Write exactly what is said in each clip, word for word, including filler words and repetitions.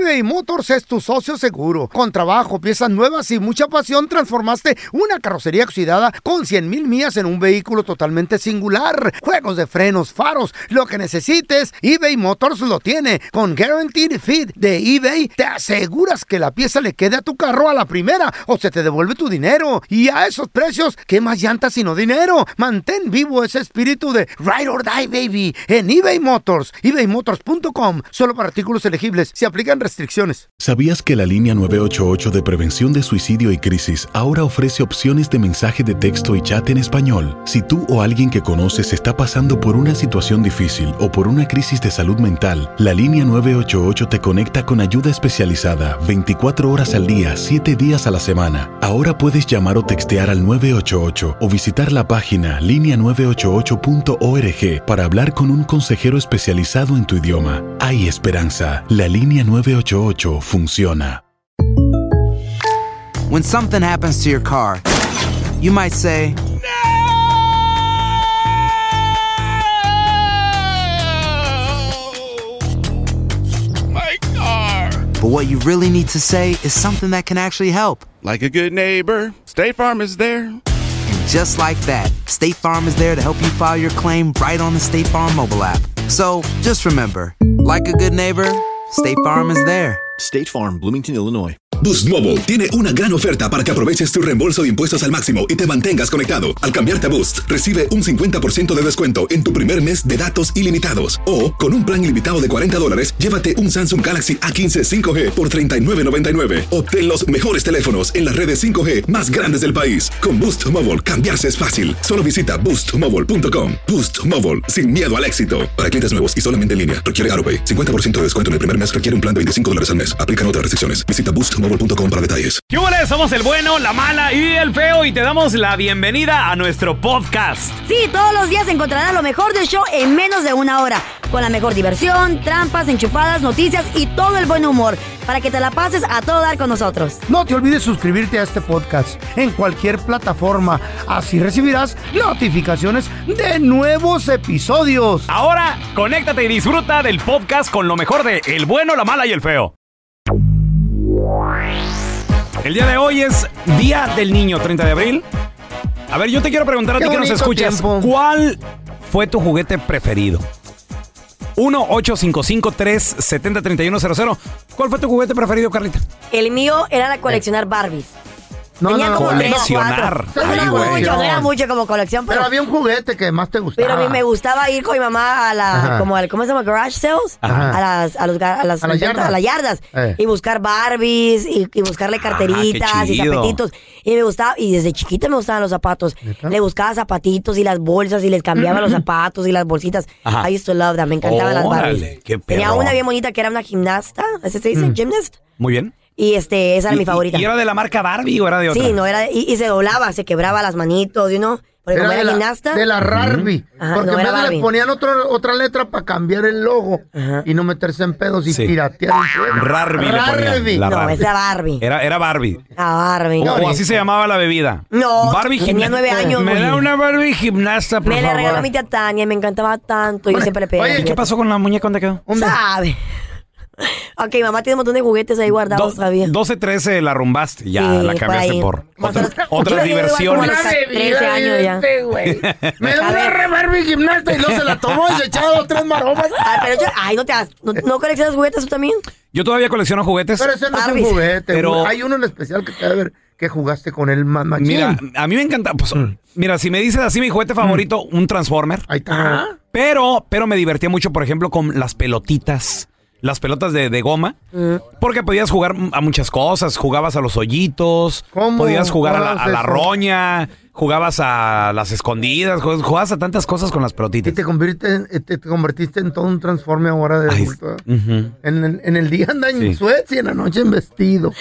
eBay Motors es tu socio seguro. Con trabajo, piezas nuevas y mucha pasión, transformaste una carrocería oxidada con cien mil millas en un vehículo totalmente singular. Juegos de frenos, faros, lo que necesites, eBay Motors lo tiene. Con Guaranteed Fit de eBay, te aseguras que la pieza le quede a tu carro a la primera o se te devuelve tu dinero. Y a esos precios, ¿qué más llantas sino dinero? Mantén vivo ese espíritu de Ride or Die, baby, en eBay Motors. ebay motors punto com. Solo para artículos elegibles. Se aplican restricciones. ¿Sabías que la línea nueve ocho ocho de prevención de suicidio y crisis ahora ofrece opciones de mensaje de texto y chat en español? Si tú o alguien que conoces está pasando por una situación difícil o por una crisis de salud mental, la línea nueve ocho ocho te conecta con ayuda especializada veinticuatro horas al día, siete días a la semana. Ahora puedes llamar o textear al nueve ocho ocho o visitar la página línea nueve ocho ocho punto org para hablar con un consejero especializado en tu idioma. Hay esperanza. La línea nueve ocho ocho funciona. When something happens to your car, you might say, but what you really need to say is something that can actually help. Like a good neighbor, State Farm is there. And just like that, State Farm is there to help you file your claim right on the State Farm mobile app. So just remember, like a good neighbor, State Farm is there. State Farm, Bloomington, Illinois. Boost Mobile tiene una gran oferta para que aproveches tu reembolso de impuestos al máximo y te mantengas conectado. Al cambiarte a Boost, recibe un cincuenta por ciento de descuento en tu primer mes de datos ilimitados. O, con un plan ilimitado de cuarenta dólares, llévate un Samsung Galaxy A quince cinco G por treinta y nueve noventa y nueve. Obtén los mejores teléfonos en las redes cinco G más grandes del país. Con Boost Mobile, cambiarse es fácil. Solo visita boost mobile punto com. Boost Mobile, sin miedo al éxito. Para clientes nuevos y solamente en línea, requiere AutoPay. cincuenta por ciento de descuento en el primer mes requiere un plan de veinticinco dólares al mes. Aplican otras restricciones. Visita boost mobile punto com para detalles. ¿Qué huele? Somos el bueno, la mala y el feo y te damos la bienvenida a nuestro podcast. Sí, todos los días encontrarás lo mejor del show en menos de una hora. Con la mejor diversión, trampas, enchufadas, noticias y todo el buen humor. Para que te la pases a todo dar con nosotros. No te olvides suscribirte a este podcast en cualquier plataforma. Así recibirás notificaciones de nuevos episodios. Ahora, conéctate y disfruta del podcast con lo mejor de El bueno, la mala y el feo. El día de hoy es Día del Niño, treinta de abril. A ver, yo te quiero preguntar a ti que nos escuchas, tiempo. ¿Cuál fue tu juguete preferido? uno ocho cinco cinco tres siete cero tres uno cero cero. ¿Cuál fue tu juguete preferido, Carlita? El mío era la coleccionar Barbies. No, Tenía no, como coleccionar. No era mucho, no era mucho como colección, pero, pero había un juguete que más te gustaba. Pero a mí me gustaba ir con mi mamá a la, como al, ¿cómo se llama? Garage sales. Ajá. A las, a los, a las, a las yardas, a las yardas eh. y buscar Barbies y, y buscarle carteritas ah, y zapatitos. Y me gustaba, y desde chiquita me gustaban los zapatos. ¿Neta? Le buscaba zapatitos y las bolsas y les cambiaba los zapatos y las bolsitas. Ajá. I used to love them, me encantaban oh, las Barbies. Dale, qué Tenía una bien bonita que era una gimnasta, ¿así se dice? Mm. Gymnast. Muy bien. Y este, esa era ¿Y, mi favorita. ¿Y era de la marca Barbie o era de otra? Sí, no, era de, y, y se doblaba, se quebraba las manitos, you know, porque era como era de la, gimnasta. De la Barbie. Ajá, porque no en vez le ponían otro, otra letra para cambiar el logo. Ajá. Y no meterse en pedos y sí. piratear. Barbie le ponían. La no, Barbie. Esa Barbie. Era, era Barbie. La Barbie. O, No, o así se llamaba la bebida. No, Barbie tenía gimnasta. nueve años. Me da una Barbie gimnasta, por me favor. Me la regaló mi tía Tania y me encantaba tanto. Yo siempre le pedí. Oye, ¿qué pasó con la muñeca? ¿Dónde quedó? ¿Sabe? Ok, mamá tiene un montón de juguetes ahí guardados Do, todavía. doce, trece la arrumbaste, ya sí, la cambiaste por, por otra, otras diversiones. trece años ya. Me da una Barbie gimnasta y no se la tomó y se echaba tres maromas. Ah, pero yo, ay, no te has, no, ¿no coleccionas juguetes tú también? Yo todavía colecciono juguetes. Pero ese no Barbies. Es un juguete. Pero hay uno en especial que te va a ver que jugaste con él más machín. Mira, a mí me encanta. Pues, mm. Mira, si me dices así mi juguete favorito, mm. un Transformer. Ahí está. Pero, pero me divertía mucho, por ejemplo, con las pelotitas. Las pelotas de, de goma, mm. porque podías jugar a muchas cosas, jugabas a los hoyitos, ¿Cómo? podías jugar a la, a la roña, jugabas a las escondidas, jugabas a tantas cosas con las pelotitas. Y te convertiste, te, te convertiste en todo un transforme ahora de adulto. Uh-huh. en, en, en el día anda en sí. sweats y en la noche en vestido.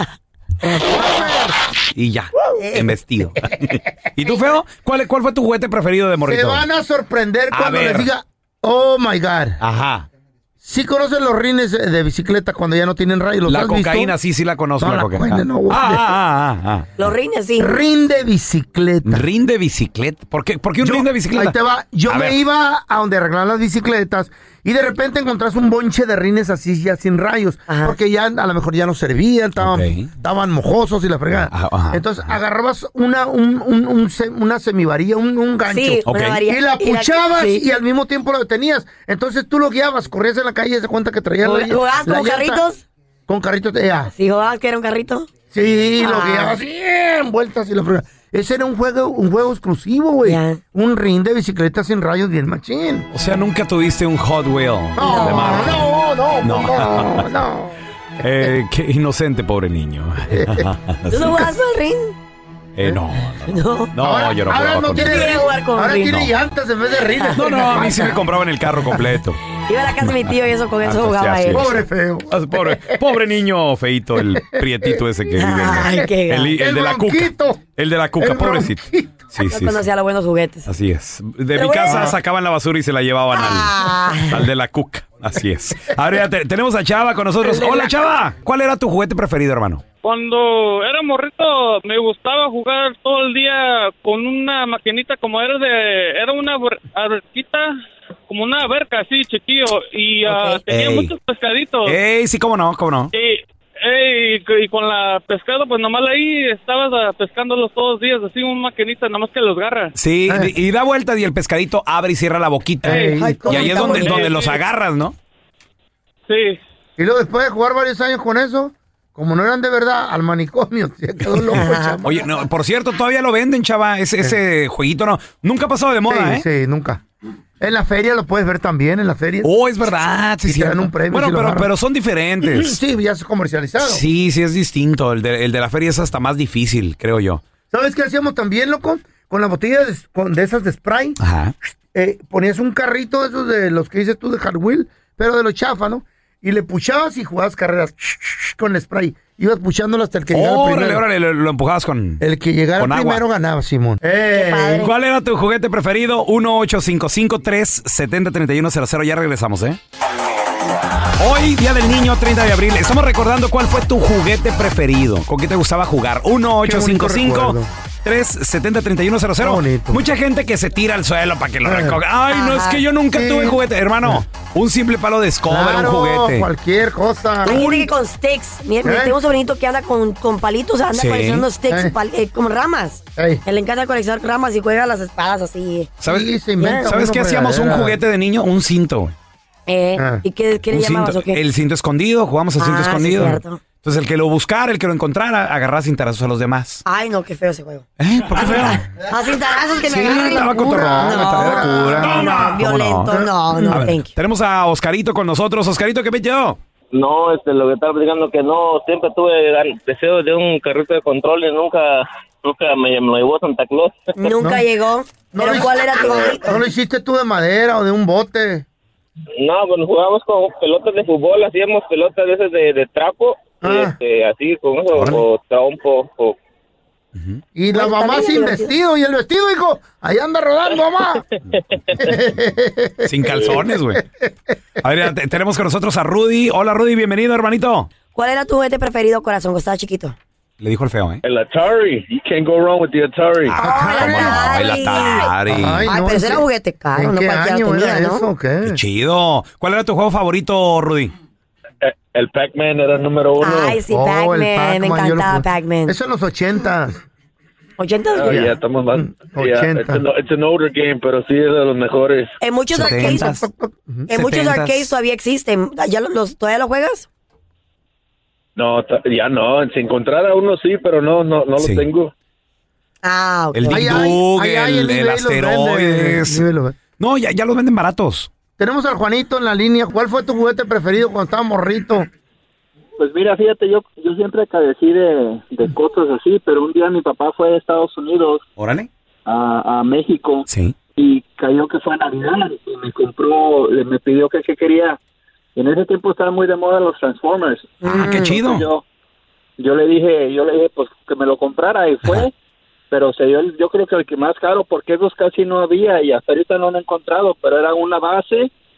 Y ya, en vestido. ¿Y tú, Feo? ¿Cuál, ¿Cuál fue tu juguete preferido de morrito? Se van a sorprender a cuando ver. les diga, oh my God. Ajá. ¿Sí conocen los rines de bicicleta cuando ya no tienen rayos? ¿Los La has cocaína, visto? sí, sí la conozco. No, la la cocaína. cocaína no, güey. ah, ah, ah, ah. Los rines, sí. Rin de bicicleta. ¿Rin de bicicleta? ¿Por qué, ¿Por qué un Yo- rin de bicicleta? Ahí te va. Yo A me ver. iba a donde arreglaban las bicicletas y de repente encontrás un bonche de rines así ya sin rayos. Ajá. Porque ya a lo mejor ya no servían, estaban, Ok. estaban mojosos y la fregada. Ajá, ajá. Entonces agarrabas una, un, un, un se- una semivarilla, un, un gancho. Sí, Ok. una varía- Y la puchabas y, sí. al mismo tiempo lo detenías. Entonces tú lo guiabas, corrías en la calle y se cuenta que traías la, ¿Jugabas la con llanta. carritos? Con carritos, ya. ¿Sí jugabas que era un carrito? Sí, lo Ah. guiabas bien vueltas y la fregada. Ese era un juego, un juego exclusivo, güey. Ya. Un ring de bicicleta sin rayos bien machín. O sea, nunca tuviste un Hot Wheel No, de marca. no, no, No. no, no, no. Eh, qué inocente, pobre niño. ¿Tú no jugabas con el ring? Eh, no, No. no, ahora, yo no ahora jugaba no con tiene, Yo quería jugar con ahora ring. tiene No. llantas en vez de rines. No, no, a mí sí me compraban el carro completo. Iba a la casa de mi tío y eso con eso Ah, jugaba sí, él. así Pobre feo. Ah, Pobre, pobre niño feito, el prietito ese que vive. en- Ay, qué el, el El de la cuca. bronquito. El de la cuca, El pobrecito. bronquito. Sí, No sí, sí. conocía los buenos juguetes. Así es. De Pero mi casa bueno. sacaban la basura y se la llevaban Ah. al, al de la cuca. Así es. Ahora ya te- tenemos a Chava con nosotros. Hola, Chava. ¿Cuál era tu juguete preferido, hermano? Cuando era morrito me gustaba jugar todo el día con una maquinita como era de... Era una ver- alberquita, como una alberca así, chiquillo. Y ah, Ok. tenía Ey. muchos pescaditos. Ey, sí, cómo no, cómo no. Y, ey, y con la pescado, pues nomás ahí estabas ah, pescándolos todos los días, así una maquinita, nomás que los garra. Sí, y, y da vueltas y el pescadito abre y cierra la boquita. Ey. Ay, y ahí es donde, bonito. donde los agarras, ¿no? Sí. Y luego después de jugar varios años con eso, como no eran de verdad, al manicomio, se quedó loco el chamaco. Oye, no, por cierto, todavía lo venden, Chava. Ese, ese jueguito no. Nunca ha pasado de moda, sí, ¿eh? sí, nunca. En la feria lo puedes ver también, en la feria. Oh, es verdad. Sí, Y te dan cierto. un premio Bueno, si lo pero, agarras. pero son diferentes. Sí, ya es comercializado. Sí, sí es distinto. El de, el de la feria es hasta más difícil, creo yo. ¿Sabes qué hacíamos también, loco? Con la botella de, con- de esas de spray, Ajá. eh, ponías un carrito de esos de los que dices tú de Hot Wheel, pero de los chafa, ¿no? Y le puchabas y jugabas carreras con el spray. Ibas puchándolo hasta el que llegara Órale, primero. órale, lo, lo empujabas con... El que llegara Con agua. primero ganaba, Simón. Eh, padre. ¿Cuál era tu juguete preferido? uno ocho cinco cinco, tres siete cero, tres uno cero cero. Ya regresamos, ¿eh? Hoy, Día del Niño, treinta de abril, estamos recordando cuál fue tu juguete preferido. ¿Con qué te gustaba jugar? uno ocho cinco cinco, tres siete cero, tres uno cero cero. Qué bonito. Mucha gente que se tira al suelo para que lo Eh. recoja. Ay, no, es Ajá. que yo nunca Sí. tuve juguete. Hermano, un simple palo de escoba era claro, un juguete. cualquier cosa. Hay gente que con sticks. Mi, mi- ¿Eh? tengo un sobrinito que anda con, con palitos, anda Sí. coleccionando sticks, ¿Eh? pal- eh, como ramas. Ey. Él le encanta coleccionar ramas y juega las espadas así. ¿Sabes, Sí, se inventa ¿sabes uno qué hacíamos un fregadera. juguete de niño? Un cinto, güey. Eh, Ah. ¿Y qué, qué le Un llamabas cinto. o qué? El cinto escondido, jugamos al cinto Ah, sí, escondido. cierto. Entonces, el que lo buscara, el que lo encontrara, agarraba cintarazos a los demás. Ay, no, qué feo ese juego. ¿Eh? ¿Por qué feo? A cintarazos que Sí, me agarren. estaba cotorrón, No, estaba de cura. no, no, ¿Cómo violento, no, no, A ver, thank you. tenemos a Oscarito con nosotros. Oscarito, ¿qué metió? No, este, lo que estaba platicando que no, siempre tuve gan- deseo de un carrito de control y nunca, nunca me, me lo llevó Santa Claus. Nunca No. llegó. No ¿Pero lo cuál hici- era tu favorito? ¿No lo hiciste tú de madera o de un bote? No, pues jugábamos con pelotas de fútbol, hacíamos pelotas de esas de, de trapo, y Ah. este, así, con eso, o trompo, o... Y la Pues, mamá también sin es divertido. vestido. ¿Y el vestido, hijo? Ahí anda rodando, mamá. Sin calzones, güey. A ver, te- tenemos con nosotros a Rudy. Hola, Rudy, bienvenido, hermanito. ¿Cuál era tu juguete preferido, corazón, cuando estaba chiquito? Le dijo el feo, ¿eh? El Atari, you can't go wrong with the Atari. Ah, ¿cómo no? El Atari. Ay, Ay, no, pero ese ¿en era qué- juguete caro, ¿En no qué cualquiera año tenía, era ¿no? eso o qué? Qué chido. ¿Cuál era tu juego favorito, Rudy? Eh, El Pac-Man era el número uno. Ay, sí, Oh, el Pac-Man, me Pac-Man, yo lo encantaba jugué. Pac-Man. Eso en los ochentas. ¿ochenta? Ah, ya estamos más. Yeah, ochenta. it's, an, it's an older game, pero sí es de los mejores. En muchos arcades, Setentas. en muchos Setentas. arcades todavía existen. ¿Ya lo- los, ¿Todavía lo juegas? No, ta- ya no. Si encontrara uno sí, pero no, no, no Sí. lo tengo. Ah, ok. El Big Ay, ay, Dug, ay, ay, el, el el eBay los vende, asteroides. el eBay los vende. No, ya, ya los venden baratos. Tenemos al Juanito en la línea. ¿Cuál fue tu juguete preferido cuando estaba morrito? Pues mira, fíjate, yo yo siempre carecí de, de cosas así, pero un día mi papá fue a Estados Unidos, Órale. a, a México, Sí. y cayó que fue a Navidad y me compró, le- me pidió que, que quería. En ese tiempo estaban muy de moda los Transformers. Ah, qué chido. Yo, yo le dije, yo le dije pues que me lo comprara y fue, Ajá. pero se dio, el- yo creo que el que más caro porque esos casi no había y hasta ahorita no han encontrado, pero era una base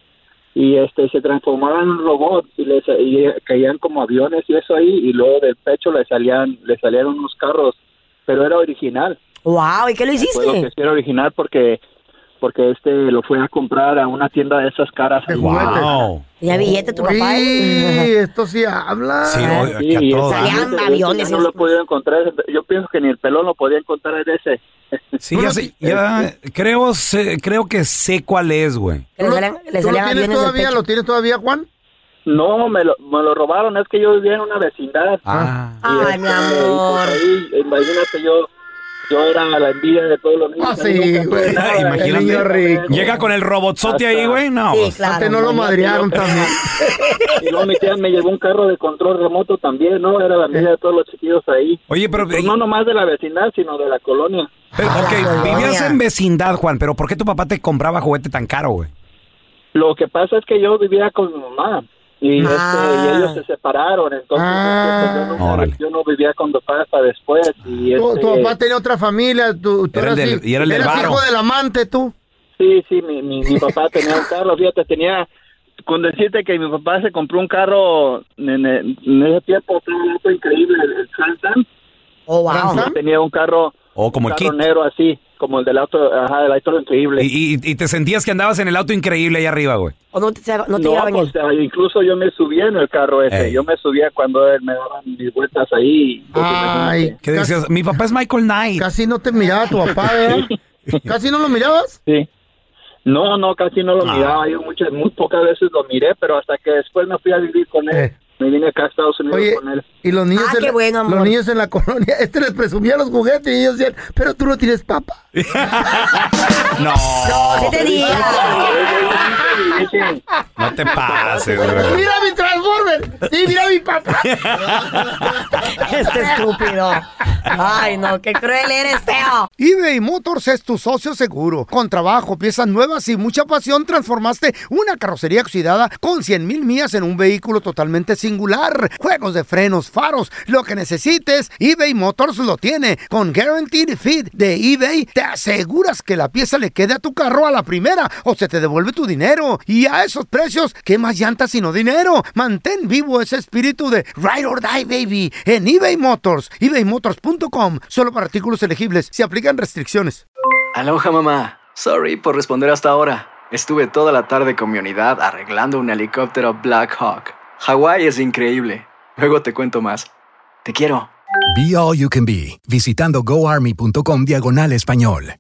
y este se transformaban en un robot y, les, y caían como aviones y eso ahí, y luego del pecho le salían le salían unos carros, pero era original. Wow, ¿y qué lo hiciste? Recuerdo que sí era original porque porque este lo fue a comprar a una tienda de esas caras. Wow. ¿Ya billete tu papá? Sí, esto sí habla. Sí, oye, Sí, aquí a todo. Salían ese- aviones. ese no lo he podido encontrar. Yo pienso que ni el pelón lo podía encontrar en ese. Sí, ya sé, ya creo, sé- creo que sé cuál es, güey. Que le salían, le ¿Tú lo salían tienes aviones del todavía? pecho. ¿Lo tienes todavía, Juan? No, me lo, me lo robaron. Es que yo vivía en una vecindad. Ah. Y, Ay, este, mi y, amor. pues, ahí, imagínate, yo yo era la envidia de todos los niños. Ah, Ahí sí, nunca tuve güey. nada. Imagínate. El niño rico. Llega con el robotzote ahí, güey. No, Sí, pues, claro. Antes no lo madrearon también. Y luego mi tía me llevó un carro de control remoto también, ¿no? Era la envidia de todos los chiquillos ahí. Oye, pero, Pues no nomás de la vecindad, sino de la colonia. pero, Ah, ok, la colonia. vivías en vecindad, Juan, pero ¿por qué tu papá te compraba juguete tan caro, güey? Lo que pasa es que yo vivía con mi mamá. Y, Ah. este, y ellos se separaron, entonces Ah. este, yo, no, Órale. yo no vivía con mi papá hasta después. Y, Tu, este, tu papá tenía otra familia, tú, tú Era el eras, del- hi- y era el del eras varo. hijo del amante, tú. Sí, sí, mi, mi, mi papá tenía un carro, fíjate, tenía, con decirte que mi papá se compró un carro en, en- en ese tiempo, fue un auto increíble, el, el Trans-Am. Oh, wow. Trans-Am. Tenía un carro, O como un el carro kit. negro así, como el del auto, ajá, el auto increíble. Y, y- y te sentías que andabas en el auto increíble ahí arriba, güey. ¿O no te, no te No, llevaban pues, él? o sea, incluso yo me subía en el carro ese, Ey. yo me subía cuando él me daba mis vueltas ahí. Entonces, Ay, imagínate. ¿Qué decías? Mi papá es Michael Knight. casi no te miraba tu papá, ¿verdad? ¿Casi no lo mirabas? Sí. No, no, casi no lo Ah. miraba. Yo muchas, muy pocas veces lo miré, pero hasta que después me fui a vivir con él. Eh. Me vine acá a Estados Unidos Oye, con él. y los niños, Ah, en qué la, bueno, amor. los niños en la colonia, este les presumía los juguetes y ellos decían, pero tú no tienes papa. No, ¿Qué te diga? no te pases, güey. ¡Mira mi Transformer! ¡Sí, mira mi papá! Este estúpido. Ay, no, qué cruel eres, feo. eBay Motors es tu socio seguro. Con trabajo, piezas nuevas y mucha pasión, transformaste una carrocería oxidada con cien mil millas en un vehículo totalmente singular. Juegos de frenos, faros, lo que necesites, eBay Motors lo tiene. Con Guaranteed Fit de eBay, te aseguras que la pieza le quede a tu carro a la primera o se te devuelve tu dinero. Y a esos precios, ¿qué más llantas sino dinero? Mantén vivo ese espíritu de Ride or Die, baby, en eBay Motors. ebay motors punto com. Solo para artículos elegibles. Se aplican restricciones. Aloha, mamá. Sorry por responder hasta ahora. Estuve toda la tarde con mi unidad arreglando un helicóptero Black Hawk. Hawái es increíble. Luego te cuento más. Te quiero. Be All You Can Be, visitando goarmy.com diagonal español.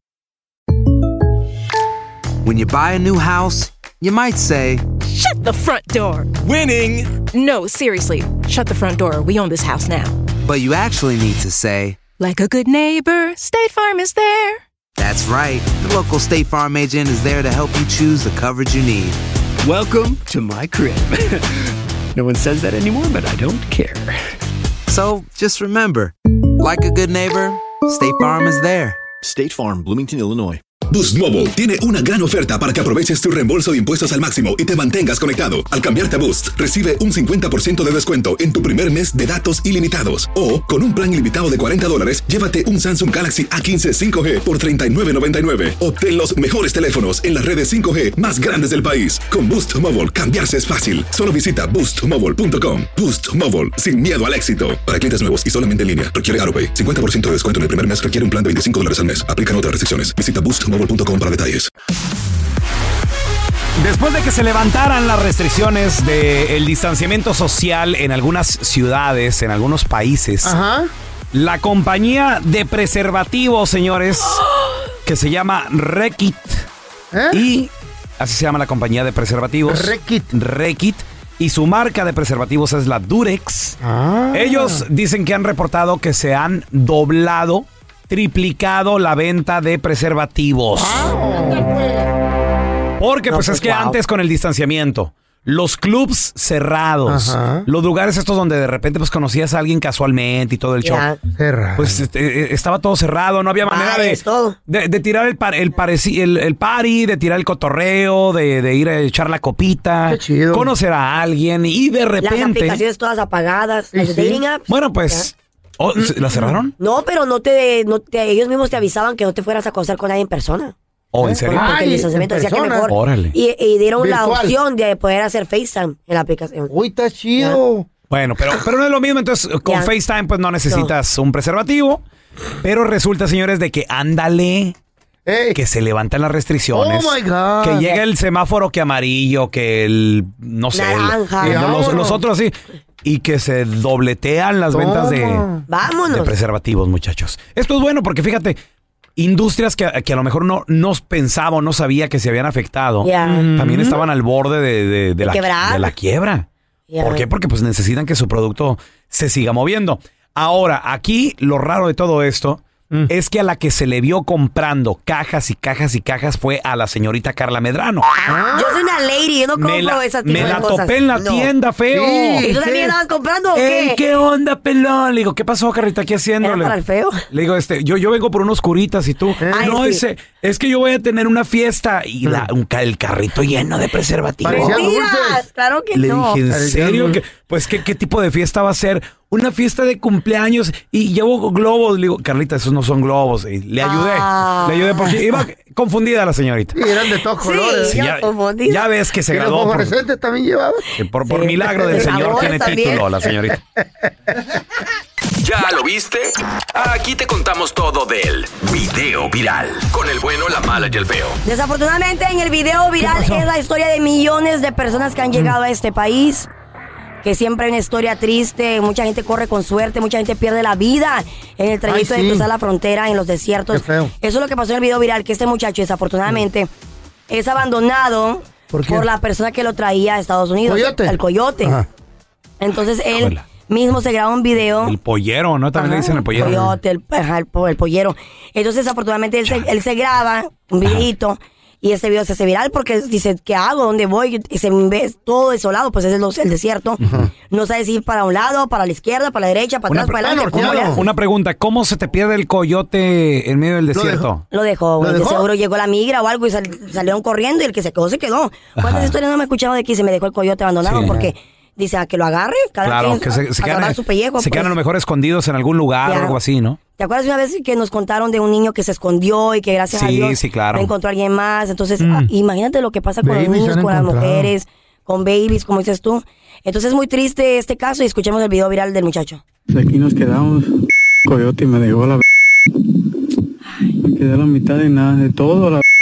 When you buy a new house, you might say, Shut the front door. Winning. No, seriously. Shut the front door. We own this house now. but you actually need to say, Like a good neighbor, State Farm is there. that's right. The local State Farm agent is there to help you choose the coverage you need. Welcome to my crib. No one says that anymore, but I don't care. So just remember, like a good neighbor, State Farm is there. State Farm, Bloomington, Illinois. Boost Mobile tiene una gran oferta para que aproveches tu reembolso de impuestos al máximo y te mantengas conectado. Al cambiarte a Boost, recibe un cincuenta por ciento de descuento en tu primer mes de datos ilimitados. O, con un plan ilimitado de cuarenta dólares, llévate un Samsung Galaxy A quince cinco G por treinta y nueve noventa y nueve. Obtén los mejores teléfonos en las redes cinco G más grandes del país. Con Boost Mobile, cambiarse es fácil. Solo visita boost mobile punto com. Boost Mobile, sin miedo al éxito. Para clientes nuevos y solamente en línea, requiere AutoPay. cincuenta por ciento de descuento en el primer mes requiere un plan de veinticinco dólares al mes. Aplican otras restricciones. Visita boost mobile punto com para detalles. Después de que se levantaran las restricciones del distanciamiento social en algunas ciudades, en algunos países, Ajá. la compañía de preservativos, señores, que se llama Reckitt, ¿Eh? y así se llama la compañía de preservativos, Reckitt. Reckitt, y su marca de preservativos es la Durex. Ah. Ellos dicen que han reportado que se han doblado, triplicado la venta de preservativos. Porque No, pues pues, es que wow. antes con el distanciamiento, los clubs cerrados, Ajá. los lugares estos donde de repente pues conocías a alguien casualmente y todo el show, Ya. Cerrado. pues este, eh, estaba todo cerrado, no había manera de, Bares, todo. de, de tirar el, par- el, pareci- el, el party, de tirar el cotorreo, de, de ir a echar la copita, Qué chido. conocer a alguien y de Las repente... aplicaciones todas apagadas. Sí, Las sí. dating apps. Bueno, pues... oh, ¿se- ¿La cerraron? No, pero no te, no te, ellos mismos te avisaban que no te fueras a acostar con nadie en persona. ¿Oh, en serio? Porque el licenciamiento decía que mejor. Órale. Y, y dieron Virtual. la opción de poder hacer FaceTime en la aplicación. Uy, está chido. Bueno, pero, pero no es lo mismo. Entonces, con Ya. FaceTime, pues no necesitas un preservativo. Pero resulta, señores, de que ándale. Ey. Que se levantan las restricciones. Oh my God. Que llega el semáforo que amarillo, que el. No sé. el- Naranja. el- Ya. los, los otros sí. Y que se dobletean las Toma. ventas de, Vámonos. de preservativos, muchachos. Esto es bueno porque fíjate. Industrias que, que a lo mejor no, no pensaba o no sabía que se habían afectado, Ya. también estaban al borde de, de- de la, quebrar. de la quiebra. Ya. ¿Por qué? Porque pues necesitan que su producto se siga moviendo. Ahora, aquí lo raro de todo esto es que a la que se le vio comprando cajas y cajas y cajas fue a la señorita Carla Medrano. Yo soy una lady, yo no compro Me la, ese tipo me de la cosas. topé en la No. tienda, feo. ¿Y tú ¿qué? también estabas comprando o Ey, qué? ¿qué onda, pelón? Le digo, ¿qué pasó, Carlita? ¿Qué haciendo? ¿Era Le- para el feo? Le digo, este, yo, yo vengo por unos curitas y tú. Ay, no, sí. ese, es que yo voy a tener una fiesta y la, un ca- el carrito lleno de preservativos. Parecía Mentiras, dulces. claro que Le no. dije, ¿en Parecían serio? dulces. ¿Qué- pues, ¿qué, ¿qué tipo de fiesta va a ser? Una fiesta de cumpleaños y llevo globos. Le digo, Carlita, esos no son globos. Y le ayudé. Ah. Le ayudé porque iba confundida la señorita. Y eran de todos Sí, colores. Sí, ya ya, confundida. ya ves que se ¿Y los graduó por, fosforescentes también llevaban? que por, por Sí. milagro del De Señor sabor tiene también. título la señorita. ¿Ya lo viste? Aquí te contamos todo del video viral. Con el bueno, la mala y el feo. Desafortunadamente en el video viral es la historia de millones de personas que han llegado a este país. Que siempre hay una historia triste, mucha gente corre con suerte, mucha gente pierde la vida en el trayecto Ay, sí. de cruzar la frontera en los desiertos. Qué feo. Eso es lo que pasó en el video viral, que este muchacho desafortunadamente es abandonado ¿Por por, qué? la persona que lo traía a Estados Unidos. ¿Coyote? El coyote. Ajá. Entonces él Híjole. mismo se graba un video. El pollero, ¿no? También le Ajá, dicen el pollero. Coyote, el, ajá, el, po- el pollero. Entonces, afortunadamente, él se, él se graba un videito y este video se hace viral porque dice, ¿qué hago? ¿Dónde voy? Y se ve todo desolado, pues ese es los- el desierto. No sabe si ir para un lado, para la izquierda, para la derecha, para Una, atrás, para adelante. norteado. ¿Cómo le hace? una pregunta, ¿cómo se te pierde el coyote en medio del Lo desierto? Lo dejó, güey. ¿Lo De dejó? seguro llegó la migra o algo y sal- salieron corriendo y el que se quedó, se quedó. ¿Cuántas Ajá. historias no me he escuchado de que se me dejó el coyote abandonado? Sí. Porque dice a que lo agarre, cada Claro, quien que se, a- se a quedan, salvar su pellejo. se quedan pues. a lo mejor escondidos en algún lugar Ya. o algo así, ¿no? ¿Te acuerdas una vez que nos contaron de un niño que se escondió y que gracias a Sí, Dios sí, claro. no encontró a alguien más? Entonces, Mm. ah, imagínate lo que pasa con Babies los niños, han con las encontrado. mujeres, con babies, como dices tú. Entonces es muy triste este caso y escuchemos el video viral del muchacho. Aquí nos quedamos. Coyote me dejó la. Me quedé a la mitad de nada, de todo. La.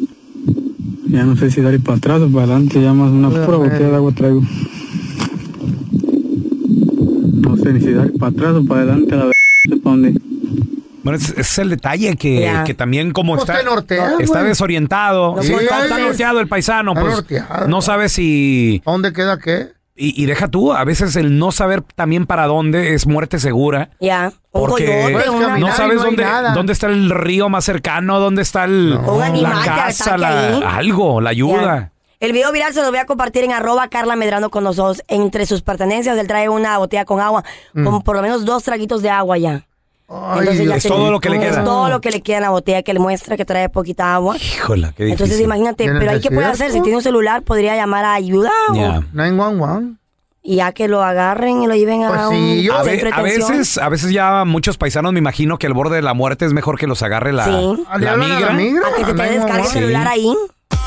Ya no sé si dar para atrás o para adelante. Ya más una pura botella de agua traigo. No sé ni si dar para atrás o para adelante. La. No sé para dónde. Bueno, ese ese es el detalle que, Ya. que también como Pues está, te norteas, está güey. desorientado. No, Sí, pues, está, no está sabes. norteado el paisano, Está pues norteado. no sabe si... ¿A dónde queda qué? Y, y deja tú, a veces el no saber también para dónde es muerte segura. Ya, un Porque coyote, Puedes una- caminar no y sabes no hay dónde, nada. dónde está el río más cercano, dónde está el, Un animal la que casa, ataque la- ahí. algo, la ayuda. Ya. El video viral se lo voy a compartir en arroba Carla Medrano con nosotros. Entre sus pertenencias, él trae una botella con agua, con por lo menos dos traguitos de agua ya. Ay, Entonces ya es se- todo lo que le es queda. todo lo que le queda en la botella que le muestra que trae poquita agua. Híjola, qué difícil. Entonces imagínate, ¿En el pero hay que puede desierto? hacer, si tiene un celular podría llamar a ayuda o- Ya. nueve once one. y ya que lo agarren y lo lleven Pues a sí, un yo- A, centro ve- de a detención. veces, a veces ya muchos paisanos me imagino que el borde de la muerte es mejor que los agarre la, Sí. Ah, ¿le la hablan a migra. la migra? A que se te nueve once descargue el one. Sí. celular ahí.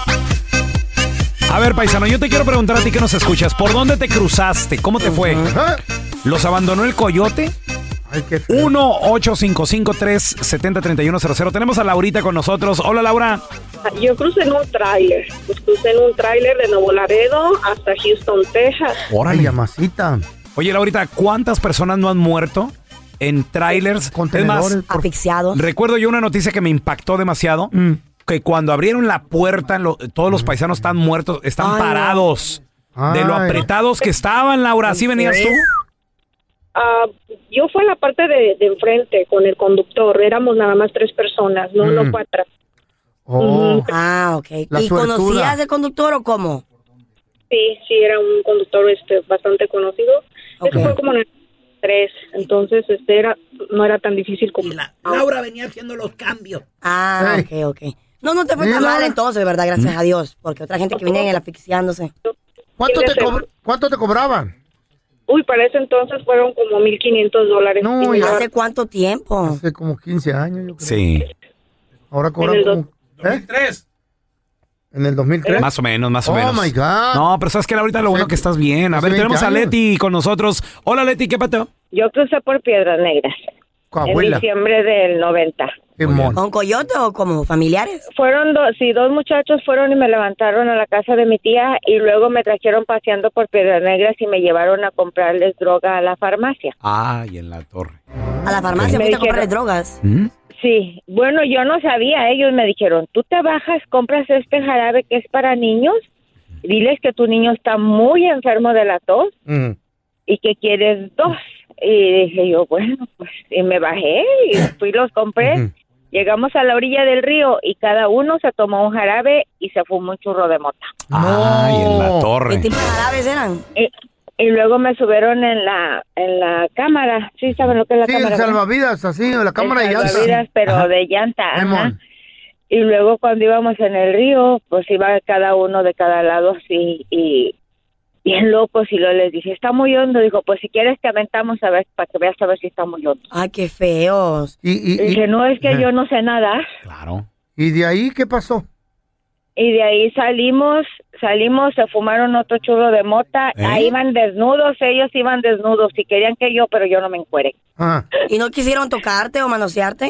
A ver, paisano, yo te quiero preguntar a ti que nos escuchas, ¿por dónde te cruzaste? ¿Cómo te fue? Ajá. ¿Los abandonó el coyote? Ay, qué feo. uno ocho cinco cinco tres siete cero tres uno cero cero. Tenemos a Laurita con nosotros. Hola, Laura. Yo crucé en un tráiler, pues crucé en un tráiler de Nuevo Laredo hasta Houston, Texas. Ay, llamasita. Oye, Laurita, ¿cuántas personas no han muerto en trailers? Contenedores, Es más, por- Asfixiados. recuerdo yo una noticia que me impactó demasiado, Mm. que cuando abrieron la puerta, lo- todos los paisanos están muertos, están Ay, no. parados. De lo Ay. apretados que estaban, Laura. ¿Así venías tú? Ah, yo fui a la parte de, de enfrente con el conductor, éramos nada más tres personas, no, Mm. no fue atrás. Oh. Ah, ok. La ¿Y suertuda. conocías el conductor o cómo? Sí, sí, era un conductor este bastante conocido. Ok. Eso fue como en el tres, entonces este era no era tan difícil como... Laura venía haciendo los cambios. Ah, Ey. ok, ok. No, no te fue Sí, tan mal Laura. entonces, ¿verdad? Gracias a Dios. Porque otra gente que viene en el asfixiándose. ¿Cuánto te, Quiere co- ser- ¿Cuánto te cobraban? Uy, para ese entonces fueron como mil quinientos dólares. No, Y me ya- ¿Hace cuánto tiempo? Hace como quince años, yo creo. Sí. Ahora cobran En el como dos mil tres. ¿En el dos mil tres? Más o menos, más o oh menos. Oh, my God. No, pero sabes que ahorita lo bueno que estás bien. A ver, tenemos a Leti con nosotros. Hola, Leti, ¿qué pasó? Yo crucé por Piedras Negras. Coahuila. En diciembre del noventa. ¿Con coyote o como familiares? Fueron dos, sí, dos muchachos fueron y me levantaron a la casa de mi tía y luego me trajeron paseando por Piedras Negras y me llevaron a comprarles droga a la farmacia. Ah, y en la torre. ¿A la farmacia fuiste a comprarles drogas? ¿Mm? Sí, bueno, yo no sabía, ellos me dijeron, tú te bajas, compras este jarabe que es para niños, diles que tu niño está muy enfermo de la tos mm. y que quieres dos. Y dije yo, bueno, pues, y me bajé y fui, los compré. Uh-huh. Llegamos a la orilla del río y cada uno se tomó un jarabe y se fumó un churro de mota. Ah, y en la torre. ¿Qué tipo de jarabes eran? Y, y luego me subieron en la en la cámara. ¿Sí saben lo que es la sí, cámara? Sí, el salvavidas, así, la cámara de llanta. Salvavidas, pero ajá, de llanta. Ajá. Y luego cuando íbamos en el río, pues iba cada uno de cada lado así y bien locos, y luego les dije, está muy hondo. Dijo, pues si quieres te aventamos a ver, para que veas a ver si está muy hondo. Ay, qué feos. Y, y, y dije, no, es que eh. yo no sé nadar. Claro. ¿Y de ahí qué pasó? Y de ahí salimos, salimos, se fumaron otro churro de mota. ¿Eh? Ahí iban desnudos, ellos iban desnudos, y querían que yo, pero yo no me encueré. Ah. ¿Y no quisieron tocarte o manosearte?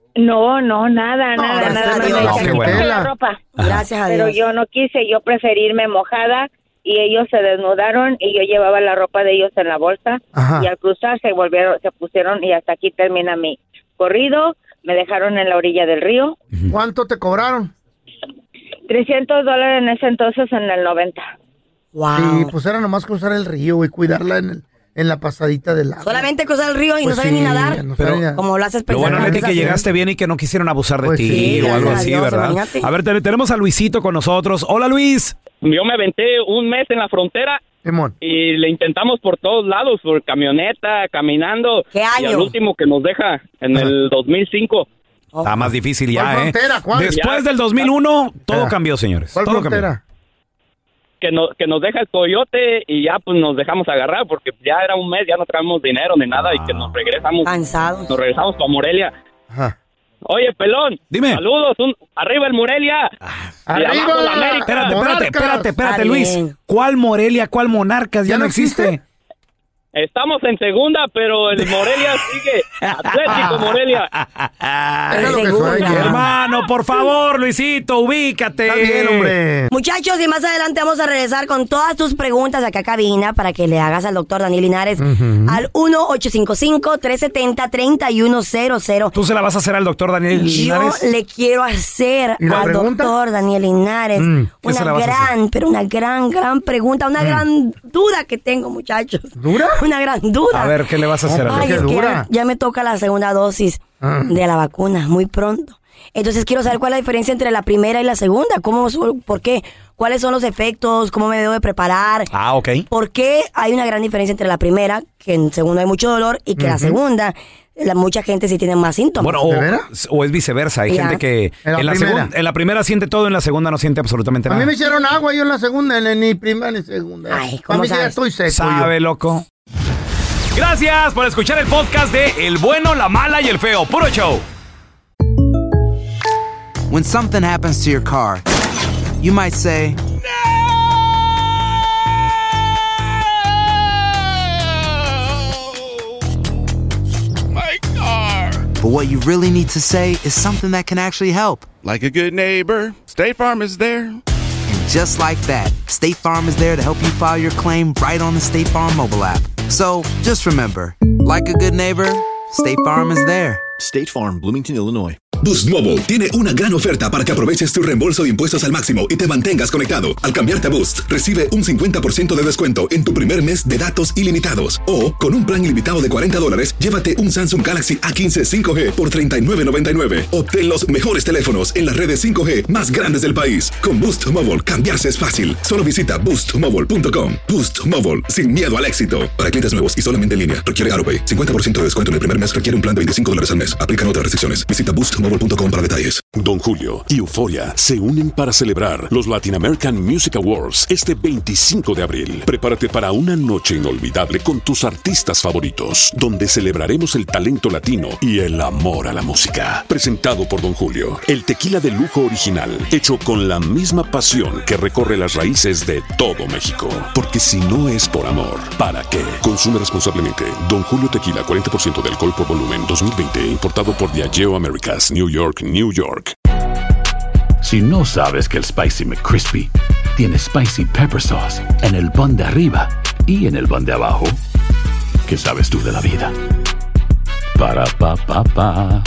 No, no, nada, no, nada, nada. Me no, bueno. la ropa. Gracias a Dios. Pero yo no quise, yo preferí irme mojada. Y ellos se desnudaron y yo llevaba la ropa de ellos en la bolsa. Ajá. Y al cruzar se volvieron, se pusieron y hasta aquí termina mi corrido. Me dejaron en la orilla del río. ¿Cuánto te cobraron? trescientos dólares en ese entonces, en el noventa. Wow. Sí, pues era nomás cruzar el río y cuidarla en el, en la pasadita del agua. Solamente cruzar el río y pues no saben sí, ni nadar. No pero, ni nadar. Como lo haces pensar. Lo bueno, Leti, que llegaste bien y que no quisieron abusar de pues ti sí, o algo así, Dios, ¿verdad? Imagínate. A ver, te, tenemos a Luisito con nosotros. Hola, Luis. Yo me aventé un mes en la frontera Simón. y le intentamos por todos lados, por camioneta, caminando. ¿Qué año? Y al último que nos deja, en Ajá. el dos mil cinco. Oh. Está más difícil ya, ¿eh? Frontera? ¿Cuál? Después Ya. del dos mil uno, todo Ah. cambió, señores. ¿Cuál todo frontera? Que, no, que nos deja el coyote y ya pues nos dejamos agarrar porque ya era un mes, ya no traemos dinero ni nada. Ah. Y que nos regresamos. Cansados. Nos regresamos para Morelia. Ajá. Oye, pelón. Dime. Saludos. Un, arriba el Morelia. ¡Arriba! Y abajo la América. Espérate, espérate, Monarcas. espérate, espérate, Está Luis. bien. ¿Cuál Morelia? ¿Cuál Monarcas? Ya, ¿Ya no no existe. existe? Estamos en segunda, pero el Morelia sigue. Atlético Morelia. Es lo que soy, Segunda. Hermano, por favor, Luisito, ubícate. Está bien, hombre. Muchachos, y más adelante vamos a regresar con todas tus preguntas acá a cabina para que le hagas al doctor Daniel Linares Uh-huh. al uno ocho cinco cinco, tres siete cero, tres uno cero cero. ¿Tú se la vas a hacer al doctor Daniel Yo Linares? le quiero hacer ¿Y la al pregunta? doctor Daniel Linares Mm, ¿qué se la una vas a gran, pero una gran, gran pregunta, una Mm. gran duda que tengo, muchachos. ¿Dura? Una gran duda. A ver, ¿qué le vas a hacer al Ay, Ay, doctor? es que dura. ya, ya me toca la segunda dosis Ah. de la vacuna, muy pronto. Entonces quiero saber cuál es la diferencia entre la primera y la segunda. ¿Cómo, su- ¿Por qué? ¿Cuáles son los efectos? ¿Cómo me debo de preparar? Ah, ok. ¿Por qué hay una gran diferencia entre la primera, que en segunda hay mucho dolor, y que la Ujú. segunda, la, mucha gente sí tiene más síntomas? Bueno, o, ¿De veras? o es viceversa. Hay Ya. gente que En la en la, primera. segun- en la primera siente todo, en la segunda no siente absolutamente A nada. mí me hicieron agua yo en la segunda, en ni primera ni segunda. Ay, A ¿cómo mí sí ya sabes? estoy seco ¿Sabe, loco? Gracias por escuchar el podcast de El Bueno, la Mala y el Feo. Puro show. When something happens to your car, you might say, My car. but what you really need to say is something that can actually help. Like a good neighbor, State Farm is there. And just like that, State Farm is there to help you file your claim right on the State Farm mobile app. So just remember, like a good neighbor, State Farm is there. State Farm, Bloomington, Illinois. Boost Mobile tiene una gran oferta para que aproveches tu reembolso de impuestos al máximo y te mantengas conectado. Al cambiarte a Boost, recibe un cincuenta por ciento de descuento en tu primer mes de datos ilimitados. O, con un plan ilimitado de cuarenta dólares, llévate un Samsung Galaxy A quince cinco G por treinta y nueve noventa y nueve. Obtén los mejores teléfonos en las redes cinco G más grandes del país. Con Boost Mobile, cambiarse es fácil. Solo visita boost mobile punto com. Boost Mobile, sin miedo al éxito. Para clientes nuevos y solamente en línea, requiere AutoPay. cincuenta por ciento de descuento en el primer mes requiere un plan de veinticinco dólares al mes. Aplican otras restricciones. Visita boost mobile boostmobile punto com para detalles. Don Julio y Euforia se unen para celebrar los Latin American Music Awards este veinticinco de abril. Prepárate para una noche inolvidable con tus artistas favoritos, donde celebraremos el talento latino y el amor a la música. Presentado por Don Julio, el tequila de lujo original, hecho con la misma pasión que recorre las raíces de todo México. Porque si no es por amor, ¿para qué? Consume responsablemente. Don Julio Tequila, cuarenta por ciento de alcohol por volumen, dos mil veinte, importado por Diageo Americas, New York, New York. Si no sabes que el Spicy McCrispy tiene Spicy Pepper Sauce en el pan de arriba y en el pan de abajo, ¿qué sabes tú de la vida? Para, pa, pa, pa.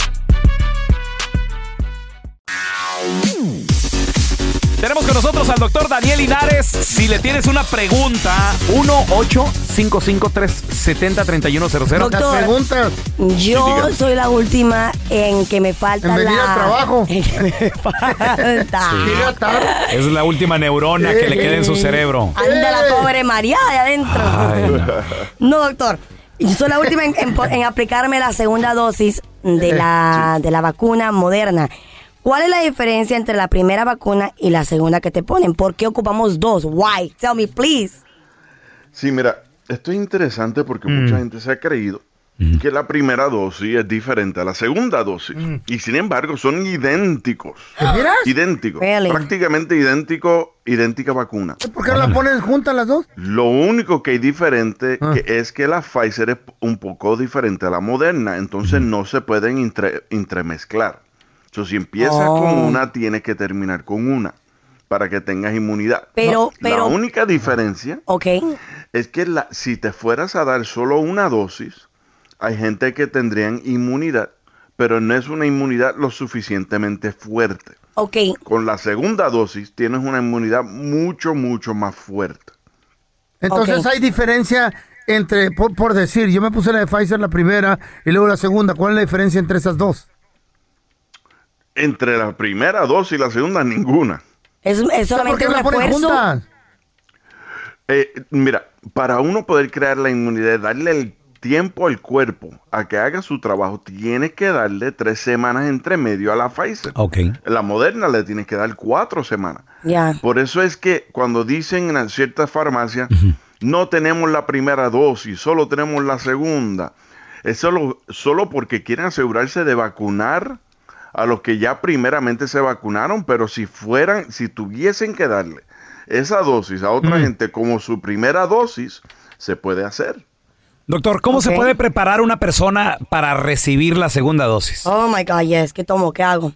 Tenemos con nosotros al doctor Daniel Linares. Si le tienes una pregunta, uno ocho cinco cinco tres siete cero tres uno cero cero. Doctor, preguntas. Yo Sí, soy la última en que me falta En la... venir al trabajo. En que me falta. Es la última neurona que le queda en su cerebro. Anda la pobre María de adentro. Ay, no. No, doctor. Yo soy la última en, en- en aplicarme la segunda dosis de la, de la vacuna Moderna. ¿Cuál es la diferencia entre la primera vacuna y la segunda que te ponen? ¿Por qué ocupamos dos? Why? Tell me, please. Sí, mira, esto es interesante porque mucha gente se ha creído que la primera dosis es diferente a la segunda dosis. Y sin embargo, son idénticos. miras? Idénticos. Really? Prácticamente idéntico, idéntica vacuna. ¿Por qué no la ponen juntas las dos? Lo único que hay diferente que es que la Pfizer es un poco diferente a la Moderna, entonces no se pueden entre- entremezclar. So, si empiezas Oh. con una, tienes que terminar con una para que tengas inmunidad. Pero- la pero- única diferencia Okay. es que la, si te fueras a dar solo una dosis, hay gente que tendrían inmunidad, pero no es una inmunidad lo suficientemente fuerte. Ok. Con la segunda dosis tienes una inmunidad mucho, mucho más fuerte. Entonces Ok. hay diferencia entre, por, por decir, yo me puse la de Pfizer la primera y luego la segunda. ¿Cuál es la diferencia entre esas dos? Entre la primera dosis y la segunda, ninguna. Es, es solamente un la ponen refuerzo. juntas? Eh, mira, para uno poder crear la inmunidad, darle el tiempo al cuerpo a que haga su trabajo, tienes que darle tres semanas entre medio a la Pfizer. Ok. La Moderna le tienes que dar cuatro semanas. Ya. Por eso es que cuando dicen en ciertas farmacias, no tenemos la primera dosis, solo tenemos la segunda, es solo, solo porque quieren asegurarse de vacunar a los que ya primeramente se vacunaron, pero si fueran, si tuviesen que darle esa dosis a otra gente como su primera dosis, se puede hacer. Doctor, ¿cómo se Ok. puede preparar una persona para recibir la segunda dosis? Oh my God, yes. ¿Qué tomo? ¿Qué hago?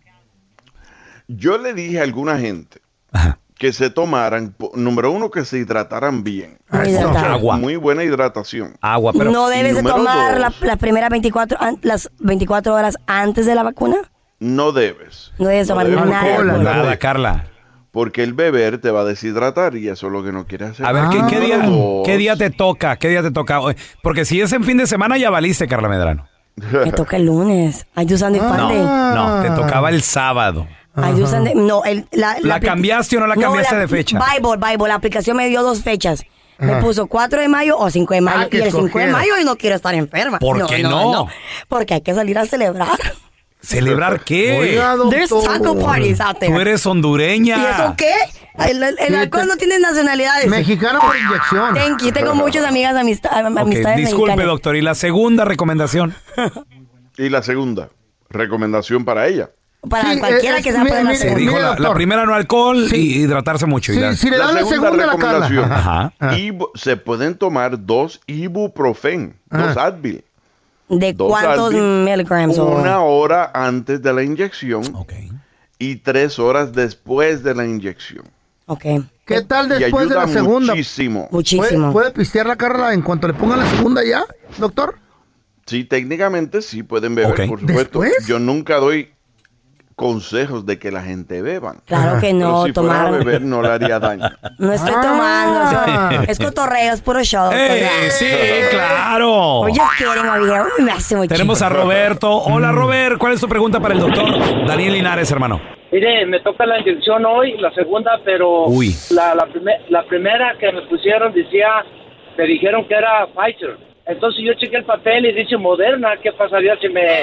Yo le dije a alguna gente que se tomaran, po- número uno, que se hidrataran bien. Muy hidratado. Agua. Muy buena hidratación. Agua, ¿No debes de Número tomar dos, la- las primeras veinticuatro, an- las veinticuatro horas antes de la vacuna? No debes. No debes tomar debes nada de tomar alcohol. Nada, Carla. Porque el beber te va a deshidratar y eso es lo que no quieres hacer. A ver, ¿qué, qué día, Dos. ¿qué día te toca? ¿Qué día te toca? Oye, porque si es en fin de semana ya valiste, Carla Medrano. Me toca el lunes. Ay, you Sunday No, Funday. no, te tocaba el sábado. Ay, you Sunday- No, el, la, ¿La apli- cambiaste o no la cambiaste la- de fecha? Bible, Bible. La aplicación me dio dos fechas. Me Ajá. puso cuatro de mayo o cinco de mayo. Ah, que y el cinco de escogiera. mayo y no quiero estar enferma. ¿Por qué no? Porque hay que salir a celebrar. ¿Celebrar qué? Oiga, doctor. There's taco parties out there. Tú eres hondureña. ¿Y eso qué? El, el- el alcohol no tiene nacionalidades. Mexicano por inyección. Thank you. Tengo muchas amigas amistad, Ok, amistades disculpe, mexicanas. doctor. ¿Y la segunda recomendación? Y la segunda, recomendación para ella. Para Sí, cualquiera eh, que eh, sea mire, puede mire, hacer. Se dijo mire, la, la doctor. primera no alcohol Sí. y hidratarse mucho. Sí, y la- si le dan la segunda, la recomendación, Carla. Ajá. ibu- se pueden tomar dos ibuprofen, Ajá. dos Advil. ¿De Dos cuántos Advil, miligramos? o- Una hora antes de la inyección y tres horas después de la inyección. Ok. ¿Qué tal Y después de la ayuda segunda? muchísimo. Muchísimo. ¿Puede, puede pistear la Carla en cuanto le pongan la segunda ya, doctor? Sí, técnicamente sí pueden beber, Ok. por supuesto. ¿Después? Yo nunca doy consejos de que la gente beban. Claro que no, Pero si fuera a tomar- beber no le haría daño. No estoy Ah. tomando. Es cotorreo, es puro show. ¡Eh, sí, claro! Oye, quieren oír. Me hace muy Tenemos chido. a Roberto. Hola, Robert. ¿Cuál es tu pregunta para el doctor Daniel Linares, hermano? Mire, me toca la inyección hoy, la segunda, pero Uy. La, la, primer- la primera que me pusieron decía, me dijeron que era Pfizer. Entonces yo chequé el papel y dice Moderna. ¿Qué pasaría si me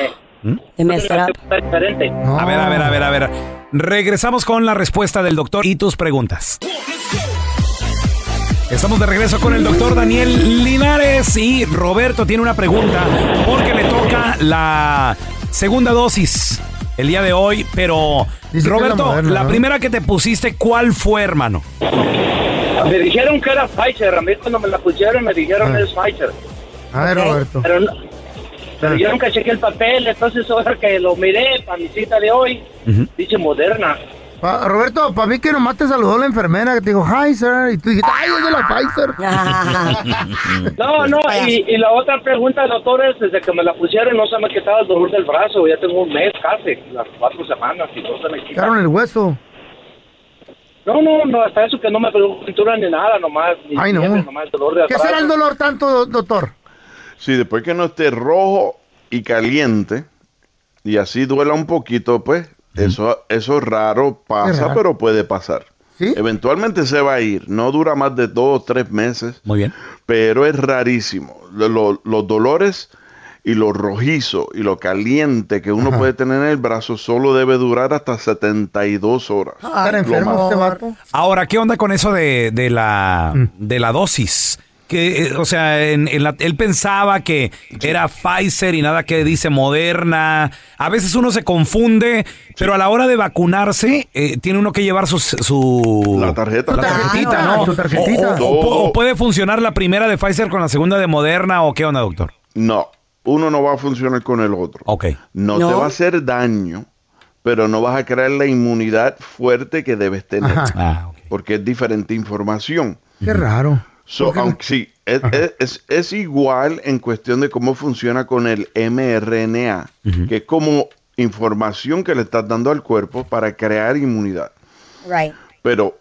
¿Mm? De mezclar. Diferente. No. A ver, a ver, a ver, a ver. Regresamos con la respuesta del doctor y tus preguntas. Estamos de regreso con el doctor Daniel Linares y Roberto tiene una pregunta porque le toca la segunda dosis el día de hoy, pero Dice Roberto, la, moderna, la ¿no? primera que te pusiste, ¿cuál fue, hermano? Me dijeron que era Pfizer. A mí cuando me la pusieron me dijeron Ah. es Pfizer. A ver, Ok. Roberto. Pero, no, pero yo nunca chequé el papel, entonces ahora que lo miré para mi cita de hoy, Ujú. dice Moderna. Pa- Roberto, para mí que nomás te saludó la enfermera que te dijo, hi, sir, y tú dijiste, ay, es de la Pfizer. No, no, y, y la otra pregunta, doctor, es desde que me la pusieron no se me ha quitado el dolor del brazo, ya tengo un mes casi, las cuatro semanas y no se me quita. Quitaron el hueso. No, no, no, hasta eso que no me pegó pintura ni nada, nomás. Ni Ay, no. fiebre, nomás dolor de ¿Qué será el brazo. dolor tanto, do- doctor? Sí, después que no esté rojo y caliente y así duela un poquito, pues eso, eso es raro, pasa, Es raro. pero puede pasar. ¿Sí? Eventualmente se va a ir, no dura más de dos o tres meses, Muy bien. pero es rarísimo. Lo- lo- los dolores y lo rojizo y lo caliente que uno Ajá. puede tener en el brazo solo debe durar hasta setenta y dos horas. ¿Estar Lo enfermo más. este vato? Ahora, ¿qué onda con eso de, de la Mm. de la dosis? Que, eh, o sea, en, en la- él pensaba que era Pfizer y nada que dice Moderna. A veces uno se confunde, pero a la hora de vacunarse eh, tiene uno que llevar su, su La tarjeta. la Su tarjetita, tarjetita, ¿no? su tarjetita. O, o- o- o puede funcionar la primera de Pfizer con la segunda de Moderna o qué onda, doctor. No, uno no va a funcionar con el otro. Ok. No, No. te va a hacer daño, pero no vas a crear la inmunidad fuerte que debes tener. Ajá. Ah, ok. Porque es diferente información. Qué raro. So, ¿Por qué? aunque sí, es, es- es- es igual en cuestión de cómo funciona con el mRNA, que es como información que le estás dando al cuerpo para crear inmunidad. Right. Pero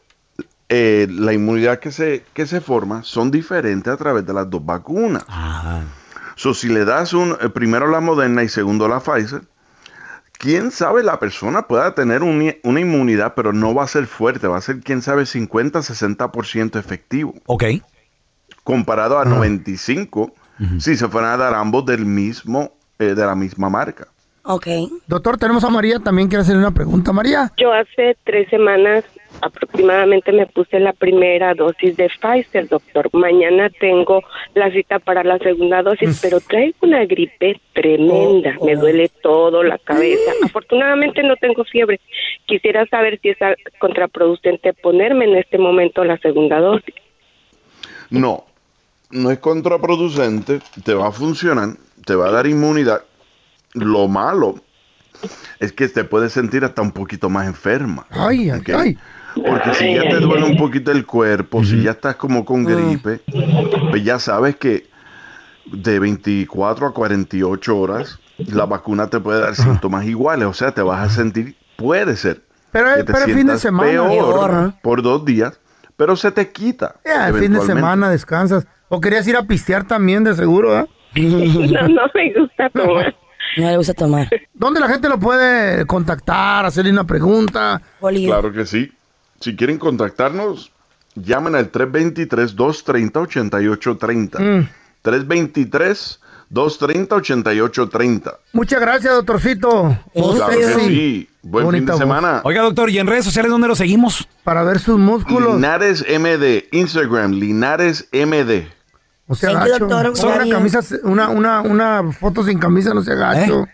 eh, la inmunidad que se, que se forma son diferentes a través de las dos vacunas. Ah. So, si le das un, eh, primero la Moderna y segundo la Pfizer, quién sabe, la persona pueda tener un- una inmunidad, pero no va a ser fuerte, va a ser, quién sabe, cincuenta a sesenta por ciento efectivo. Ok. Comparado a noventa y cinco si se fueran a dar ambos del mismo, eh, de la misma marca. Ok. Doctor, tenemos a María, también quiere hacerle una pregunta. María. Yo hace tres semanas aproximadamente me puse la primera dosis de Pfizer, doctor. Mañana tengo la cita para la segunda dosis, pero traigo una gripe tremenda. Oh, oh. Me duele todo, la cabeza. Afortunadamente no tengo fiebre. Quisiera saber si es contraproducente ponerme en este momento la segunda dosis. No, no es contraproducente, te va a funcionar, te va a dar inmunidad. Lo malo es que te puedes sentir hasta un poquito más enferma. Ay, ay, ¿ok? ay. Porque si ya te duele un poquito el cuerpo, si ya estás como con gripe, pues ya sabes que de veinticuatro a cuarenta y ocho horas la vacuna te puede dar síntomas iguales. O sea, te vas a sentir, puede ser, Pero es que te pero es fin de sientas semana. peor Peor. por dos días, pero se te quita. Ya, el fin de eventualmente. semana descansas. O querías ir a pistear también, de seguro, ¿eh? No, no me gusta tomar. No le gusta tomar. ¿Dónde la gente lo puede contactar, hacerle una pregunta? Poli. Claro que sí. Si quieren contactarnos, llamen al tres dos tres, dos tres cero, ocho ocho tres cero. Mm. tres dos tres, dos tres cero, ocho ocho tres cero. Muchas gracias, doctorcito. Voz Claro que sexy. sí. Buen Bonita fin de voz. semana. Oiga, doctor, ¿y en redes sociales dónde lo seguimos? Para ver sus músculos. Linares M D, Instagram, Linares M D. O sea, Thank you, gacho. doctor. Solo una Está camisa, una, una, una foto sin camisa, no sea gacho.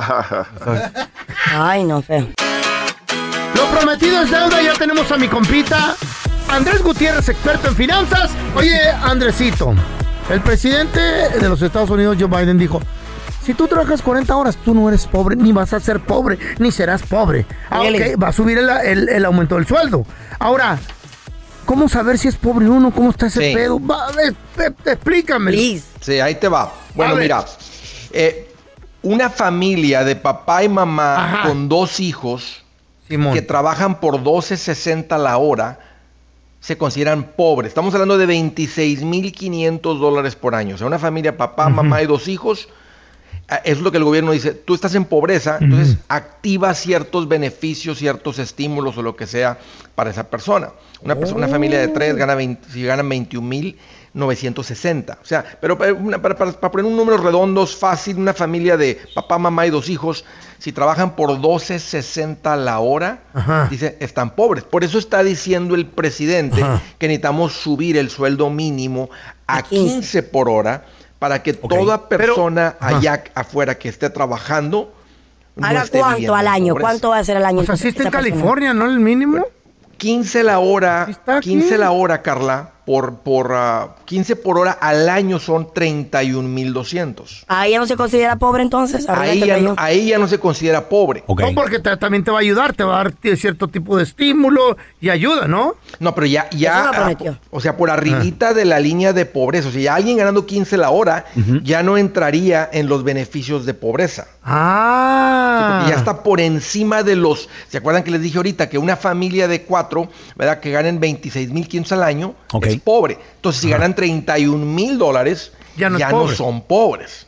Ay, no, feo. Lo prometido es deuda, ya tenemos a mi compita Andrés Gutiérrez, experto en finanzas. Oye, Andresito, el presidente de los Estados Unidos, Joe Biden, dijo: si tú trabajas cuarenta horas, tú no eres pobre, ni vas a ser pobre, ni serás pobre. Aunque va a subir el, el, el aumento del sueldo. Ahora, ¿cómo saber si es pobre uno? ¿Cómo está ese Sí. pedo? Va, eh, eh, explícame. Sí, ahí te va. Bueno, A ver. mira, eh, una familia de papá y mamá con dos hijos que trabajan por doce sesenta la hora se consideran pobres. Estamos hablando de veintiséis mil quinientos dólares por año. O sea, una familia, papá, mamá y dos hijos. Eso es lo que el gobierno dice. Tú estás en pobreza, entonces activa ciertos beneficios, ciertos estímulos o lo que sea para esa persona. Una, persona, una familia de tres, gana veinte, si ganan veintiún mil, novecientos sesenta. O sea, pero para, para, para, para poner un número redondos, fácil, una familia de papá, mamá y dos hijos, si trabajan por doce sesenta la hora, Ajá. dice, están pobres. Por eso está diciendo el presidente Ajá. que necesitamos subir el sueldo mínimo a quince por hora para que okay. toda persona pero, allá afuera que esté trabajando no ¿haga cuánto al año? Pobreza. ¿Cuánto va a ser al año? O sea, ¿sí está en California, no el mínimo? quince la hora, ¿Sí quince la hora, Carla, por, por uh, quince por hora al año son treinta y un mil doscientos. ¿Ahí ya no se considera pobre entonces? Ahí ya, no, ahí ya no se considera pobre. Okay. No, porque te, también te va a ayudar, te va a dar cierto tipo de estímulo y ayuda, ¿no? No, pero ya, ya uh, o sea, por arribita ah. de la línea de pobreza, o sea, ya alguien ganando quince la hora uh-huh. ya no entraría en los beneficios de pobreza. Ah. Sí, porque ya está por encima de los, ¿se acuerdan que les dije ahorita que una familia de cuatro, ¿verdad? Que ganen veintiséis mil quinientos al año, okay. es pobre. Entonces, si Ajá. ganan treinta y un mil dólares, ya, no, ya no son pobres.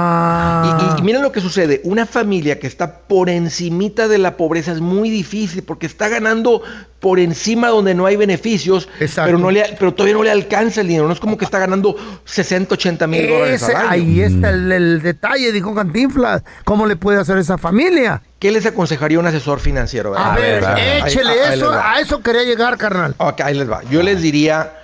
Ah. Y, y, y miren lo que sucede. Una familia que está por encimita de la pobreza es muy difícil porque está ganando por encima donde no hay beneficios, pero, no le, pero todavía no le alcanza el dinero. No es como que está ganando sesenta, ochenta mil dólares al año. Ahí está el, el detalle, dijo Cantinflas. ¿Cómo le puede hacer esa familia? ¿Qué les aconsejaría un asesor financiero? ¿Verdad? A ver, a ver échele ahí, eso. Ahí a eso quería llegar, carnal. Ok, ahí les va. Yo les diría...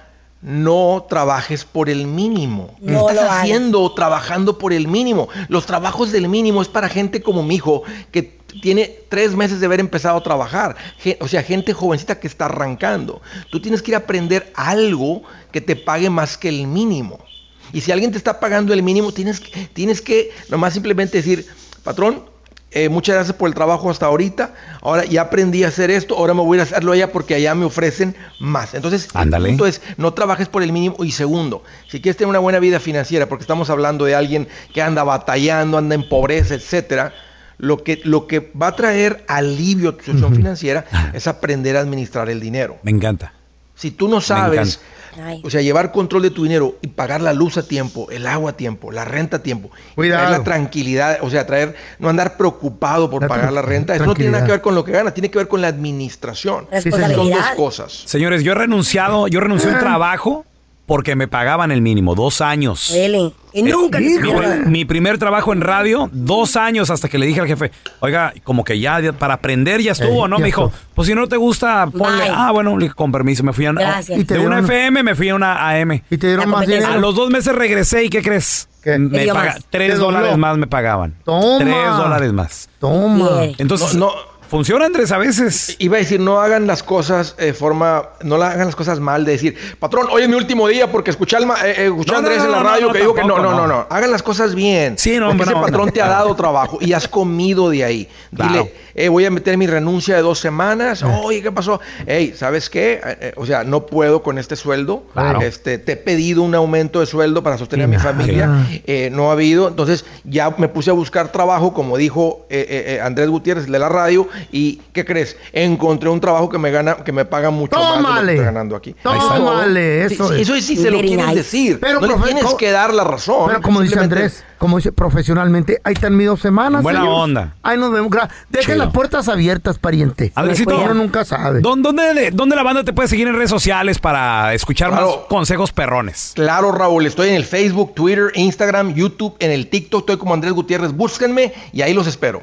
No trabajes por el mínimo. No ¿Qué estás lo haciendo hagas. Trabajando por el mínimo? Los trabajos del mínimo es para gente como mi hijo que tiene tres meses de haber empezado a trabajar. O sea, gente jovencita que está arrancando. Tú tienes que ir a aprender algo que te pague más que el mínimo. Y si alguien te está pagando el mínimo, tienes que, tienes que nomás simplemente decir, patrón, Eh, muchas gracias por el trabajo hasta ahorita. Ahora ya aprendí a hacer esto. Ahora me voy a hacerlo allá porque allá me ofrecen más. Entonces, Ándale. el punto es, no trabajes por el mínimo. Y segundo, si quieres tener una buena vida financiera, porque estamos hablando de alguien que anda batallando, anda en pobreza, etcétera, lo que, lo que va a traer alivio a tu situación uh-huh. financiera es aprender a administrar el dinero. Me encanta. Si tú no sabes... O sea, llevar control de tu dinero y pagar la luz a tiempo, el agua a tiempo, la renta a tiempo. Cuidado. Traer la tranquilidad, o sea, traer, no andar preocupado por la pagar la renta. Eso no tiene nada que ver con lo que gana, tiene que ver con la administración. Sí, son dos cosas. Señores, yo he renunciado, yo renuncié a un trabajo porque me pagaban el mínimo, dos años. Really? Y nunca eh, mi, mi primer trabajo en radio, dos años hasta que le dije al jefe, oiga, como que ya para aprender ya estuvo, eh, ¿no? Me dijo, pues si no te gusta, ponle. Bye. Ah, bueno, con permiso, me fui a, Gracias. de una F M me fui a una A M. Y te dieron más dinero. A los dos meses regresé y ¿qué crees? ¿Qué? Me paga, tres dólares más me pagaban. Toma. Tres dólares más. Toma. Yeah. Entonces, no, no. Funciona, Andrés, a veces. Iba a decir, no hagan las cosas de eh, forma, no la hagan las cosas mal de decir, patrón, hoy es mi últmo día porque escuché, al, eh, escuché no, a Andrés no, no, en la radio no, no, que dijo que no, no, no, no, hagan las cosas bien. Sí, no, porque ese no, patrón no. te ha dado trabajo y has comido de ahí. Claro. Dile, eh, voy a meter mi renuncia de dos semanas. Eh. Oye, ¿qué pasó? Ey, ¿sabes qué? Eh, eh, o sea, no puedo con este sueldo. Claro. Este, te he pedido un aumento de sueldo para sostener sí, a mi familia. Eh, no ha habido. Entonces, ya me puse a buscar trabajo, como dijo eh, eh, Andrés Gutiérrez de la radio. ¿Y qué crees? Encontré un trabajo que me gana, que me paga mucho tómale, más de lo que estoy ganando aquí. Tómale, eso sí, es. Eso sí se lo quieres decir. Pero no le tienes como, que dar la razón. Pero como dice Andrés, como dice profesionalmente, ahí están mis dos semanas. Buena señor. onda. Ahí nos vemos. Dejen Chido. Las puertas abiertas, pariente. Andresito, uno nunca sabe. ¿Dónde, ¿Dónde la banda te puede seguir en redes sociales para escuchar claro. más consejos perrones? Claro, Raúl. Estoy en el Facebook, Twitter, Instagram, YouTube, en el TikTok. Estoy como Andrés Gutiérrez. Búsquenme y ahí los espero.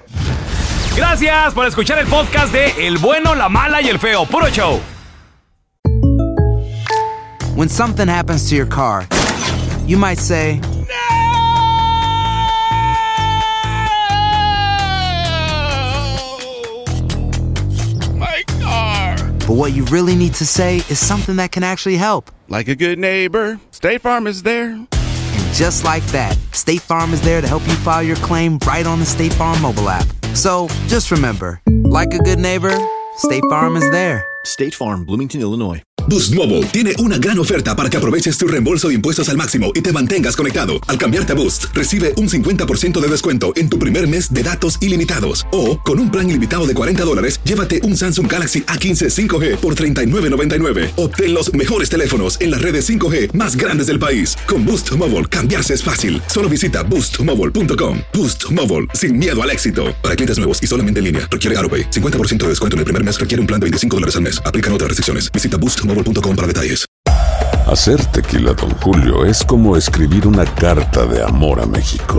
Gracias por escuchar el podcast de El Bueno, la Mala y el Feo. Puro show. When something happens to your car, you might say, My car. But what you really need to say is something that can actually help. Like a good neighbor, State Farm is there. And just like that, State Farm is there to help you file your claim right on the State Farm mobile app. So, just remember, like a good neighbor, State Farm is there. State Farm, Bloomington, Illinois. Boost Mobile tiene una gran oferta para que aproveches tu reembolso de impuestos al máximo y te mantengas conectado. Al cambiarte a Boost, recibe un cincuenta por ciento de descuento en tu primer mes de datos ilimitados. O, con un plan ilimitado de cuarenta dólares, llévate un Samsung Galaxy A quince cinco G por treinta y nueve noventa y nueve. Obtén los mejores teléfonos en las redes cinco G más grandes del país. Con Boost Mobile, cambiarse es fácil. Solo visita boost mobile punto com. Boost Mobile, sin miedo al éxito. Para clientes nuevos y solamente en línea, requiere AutoPay. cincuenta por ciento de descuento en el primer mes requiere un plan de veinticinco dólares al mes. Aplican otras restricciones. Visita boost mobile punto com para detalles. Hacer tequila Don Julio es como escribir una carta de amor a México.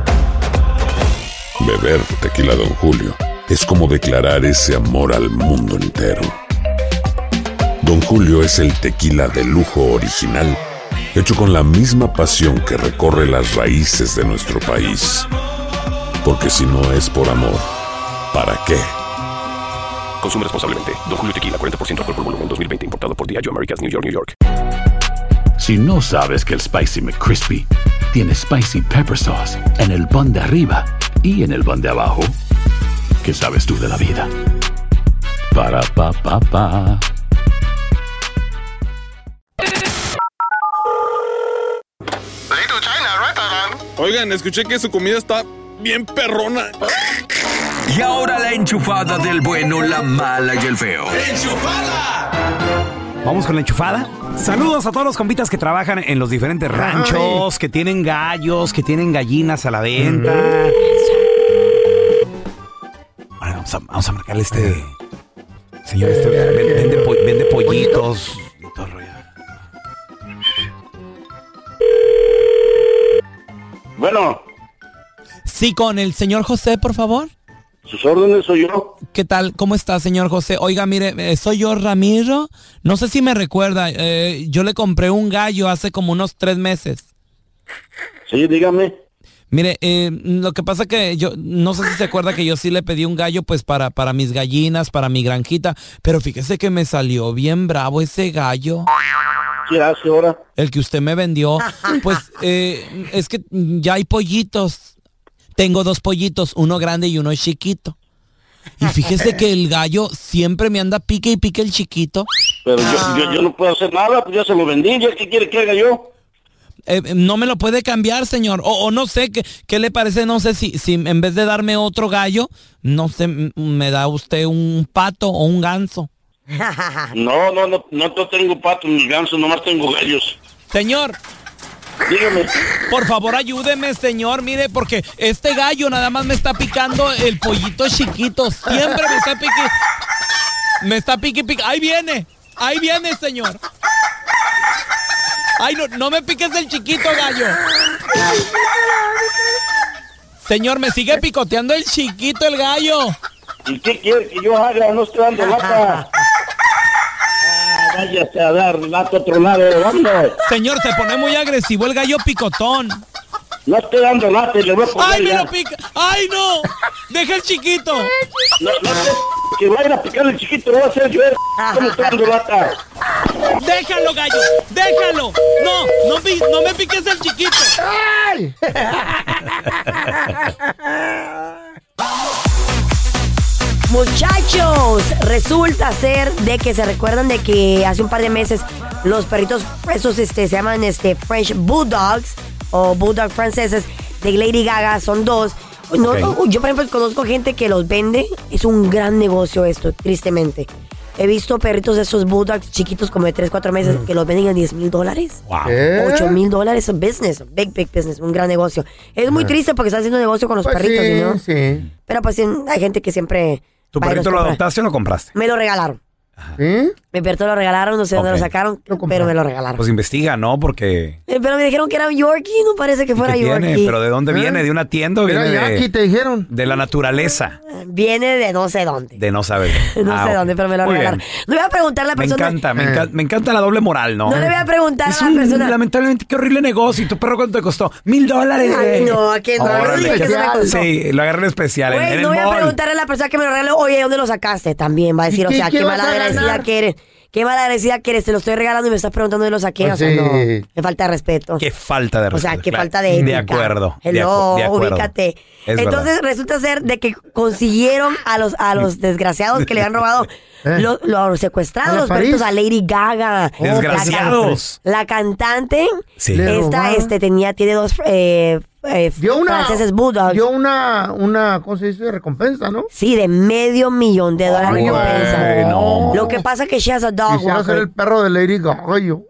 Beber tequila Don Julio es como declarar ese amor al mundo entero. Don Julio es el tequila de lujo original, hecho con la misma pasión que recorre las raíces de nuestro país. Porque si no es por amor, ¿para qué? Consume responsablemente. Don Julio Tequila, cuarenta por ciento alcohol por volumen, dos mil veinte. Importado por Diageo Americas, New York, New York. Si no sabes que el Spicy McCrispy tiene Spicy Pepper Sauce en el pan de arriba y en el pan de abajo, ¿qué sabes tú de la vida? Para, pa, pa, pa. Oigan, escuché que su comida está bien perrona. Y ahora la enchufada del bueno, la mala y el feo. Vamos con la enchufada. Saludos a todos los compitas que trabajan en los diferentes ranchos, Ay. que tienen gallos, que tienen gallinas a la venta. Bueno, vamos a, vamos a marcarle este... Señor, este vende, vende, po, vende pollitos y todo el rollo. Bueno. Sí, con el señor José, por favor. Sus órdenes, soy yo. ¿Qué tal? ¿Cómo está, señor José? Oiga, mire, eh, soy yo, Ramiro. No sé si me recuerda. Eh, yo le compré un gallo hace como unos tres meses. Sí, dígame. Mire, eh, lo que pasa que yo, no sé si se acuerda que yo sí le pedí un gallo pues para, para mis gallinas, para mi granjita, pero fíjese que me salió bien bravo ese gallo. ¿Qué hace ahora? El que usted me vendió. Pues eh, es que ya hay pollitos. Tengo dos pollitos, uno grande y uno chiquito. Y fíjese que el gallo siempre me anda pique y pique el chiquito. Pero yo, yo, yo no puedo hacer nada, pues ya se lo vendí. ¿Ya qué quiere que haga yo? Eh, no me lo puede cambiar, señor. O, o no sé, ¿qué, ¿qué le parece? No sé si, si en vez de darme otro gallo, no sé, me da usted un pato o un ganso. No, no, no, no tengo patos ni gansos, nomás tengo gallos. Señor. Dígame. Por favor, ayúdeme, señor. Mire, porque este gallo nada más me está picando el pollito chiquito. Siempre me está pique. Me está pique, pique. Ahí viene. Ahí viene, señor. Ay, no, no me piques el chiquito, gallo. Señor, me sigue picoteando el chiquito, el gallo. ¿Y qué quiere que yo haga? No estoy dando lata. Váyase a dar lata a otro lado, ¿dónde? Señor, se pone muy agresivo el gallo picotón. No estoy dando lata y le voy a poner. ¡Ay, me lo pica! ¡Ay, no! ¡Deja el chiquito! No, no sé, que vayan a picar el chiquito, lo va a hacer yo. ¿Cómo estoy dando lata? ¡Déjalo, gallo! ¡Déjalo! ¡No! ¡No, no me piques el chiquito! ¡Ay! Muchachos, resulta ser de que se recuerdan de que hace un par de meses los perritos esos este se llaman este French Bulldogs o Bulldog franceses de Lady Gaga, son dos. No, okay. no, yo por ejemplo conozco gente que los vende, es un gran negocio esto, tristemente. He visto perritos de esos Bulldogs chiquitos como de tres, cuatro meses mm. que los venden a diez mil dólares. Wow. ocho mil dólares, business, big, big business, un gran negocio. Es muy triste porque están haciendo negocio con los pues perritos, sí, ¿no? Sí. Pero pues hay gente que siempre... ¿Tu perrito lo adoptaste o lo compraste? Me lo regalaron. ¿Sí? Mi perrito lo regalaron, no sé okay. dónde lo sacaron, pero me lo regalaron. Pues investiga, ¿no? Porque... Eh, pero me dijeron que era un Yorkie, no parece que fuera Yorkie. Tiene? ¿Pero de dónde ¿Eh? viene? ¿De una tienda o viene de... aquí te dijeron. De la naturaleza. Viene de no sé dónde. De no saber. no ah, sé okay. dónde, pero me lo Muy regalaron. Bien. No voy a preguntarle a la persona... Me encanta, me, eh. encanta, me encanta la doble moral, ¿no? No le voy a preguntar es a la un, persona... Lamentablemente, qué horrible negocio. ¿Y tu perro cuánto te costó? Mil dólares. Ay, no, ¿a quién no? no dije que eso me costó. Sí, lo agarré especial. Wey, en, en no el voy mall. a preguntarle a la persona que me lo regaló, oye, ¿dónde lo sacaste? También va a decir, o sea, qué, qué mala agradecida que eres. Qué mala agradecida que eres, te lo estoy regalando y me estás preguntando de lo saqué. O sea, no, qué falta de respeto. Qué falta de respeto. O sea, qué falta de ética. De acuerdo. Hello, de, acu- de ubícate. Es Entonces verdad. Resulta ser de que consiguieron a los a los desgraciados que le han robado ¿Eh? los, los secuestrados, los perritos a Lady Gaga. Oh, desgraciados. La, la cantante, sí. esta este tenía tiene dos eh, eh, dio una, franceses bulldogs. Dio una, una, ¿cómo se dice? Recompensa, ¿no? Sí, de medio millón de dólares de recompensa. No. Lo que pasa es que she has a dog Quisiera walker. ser el perro de Lady Gaga, yo.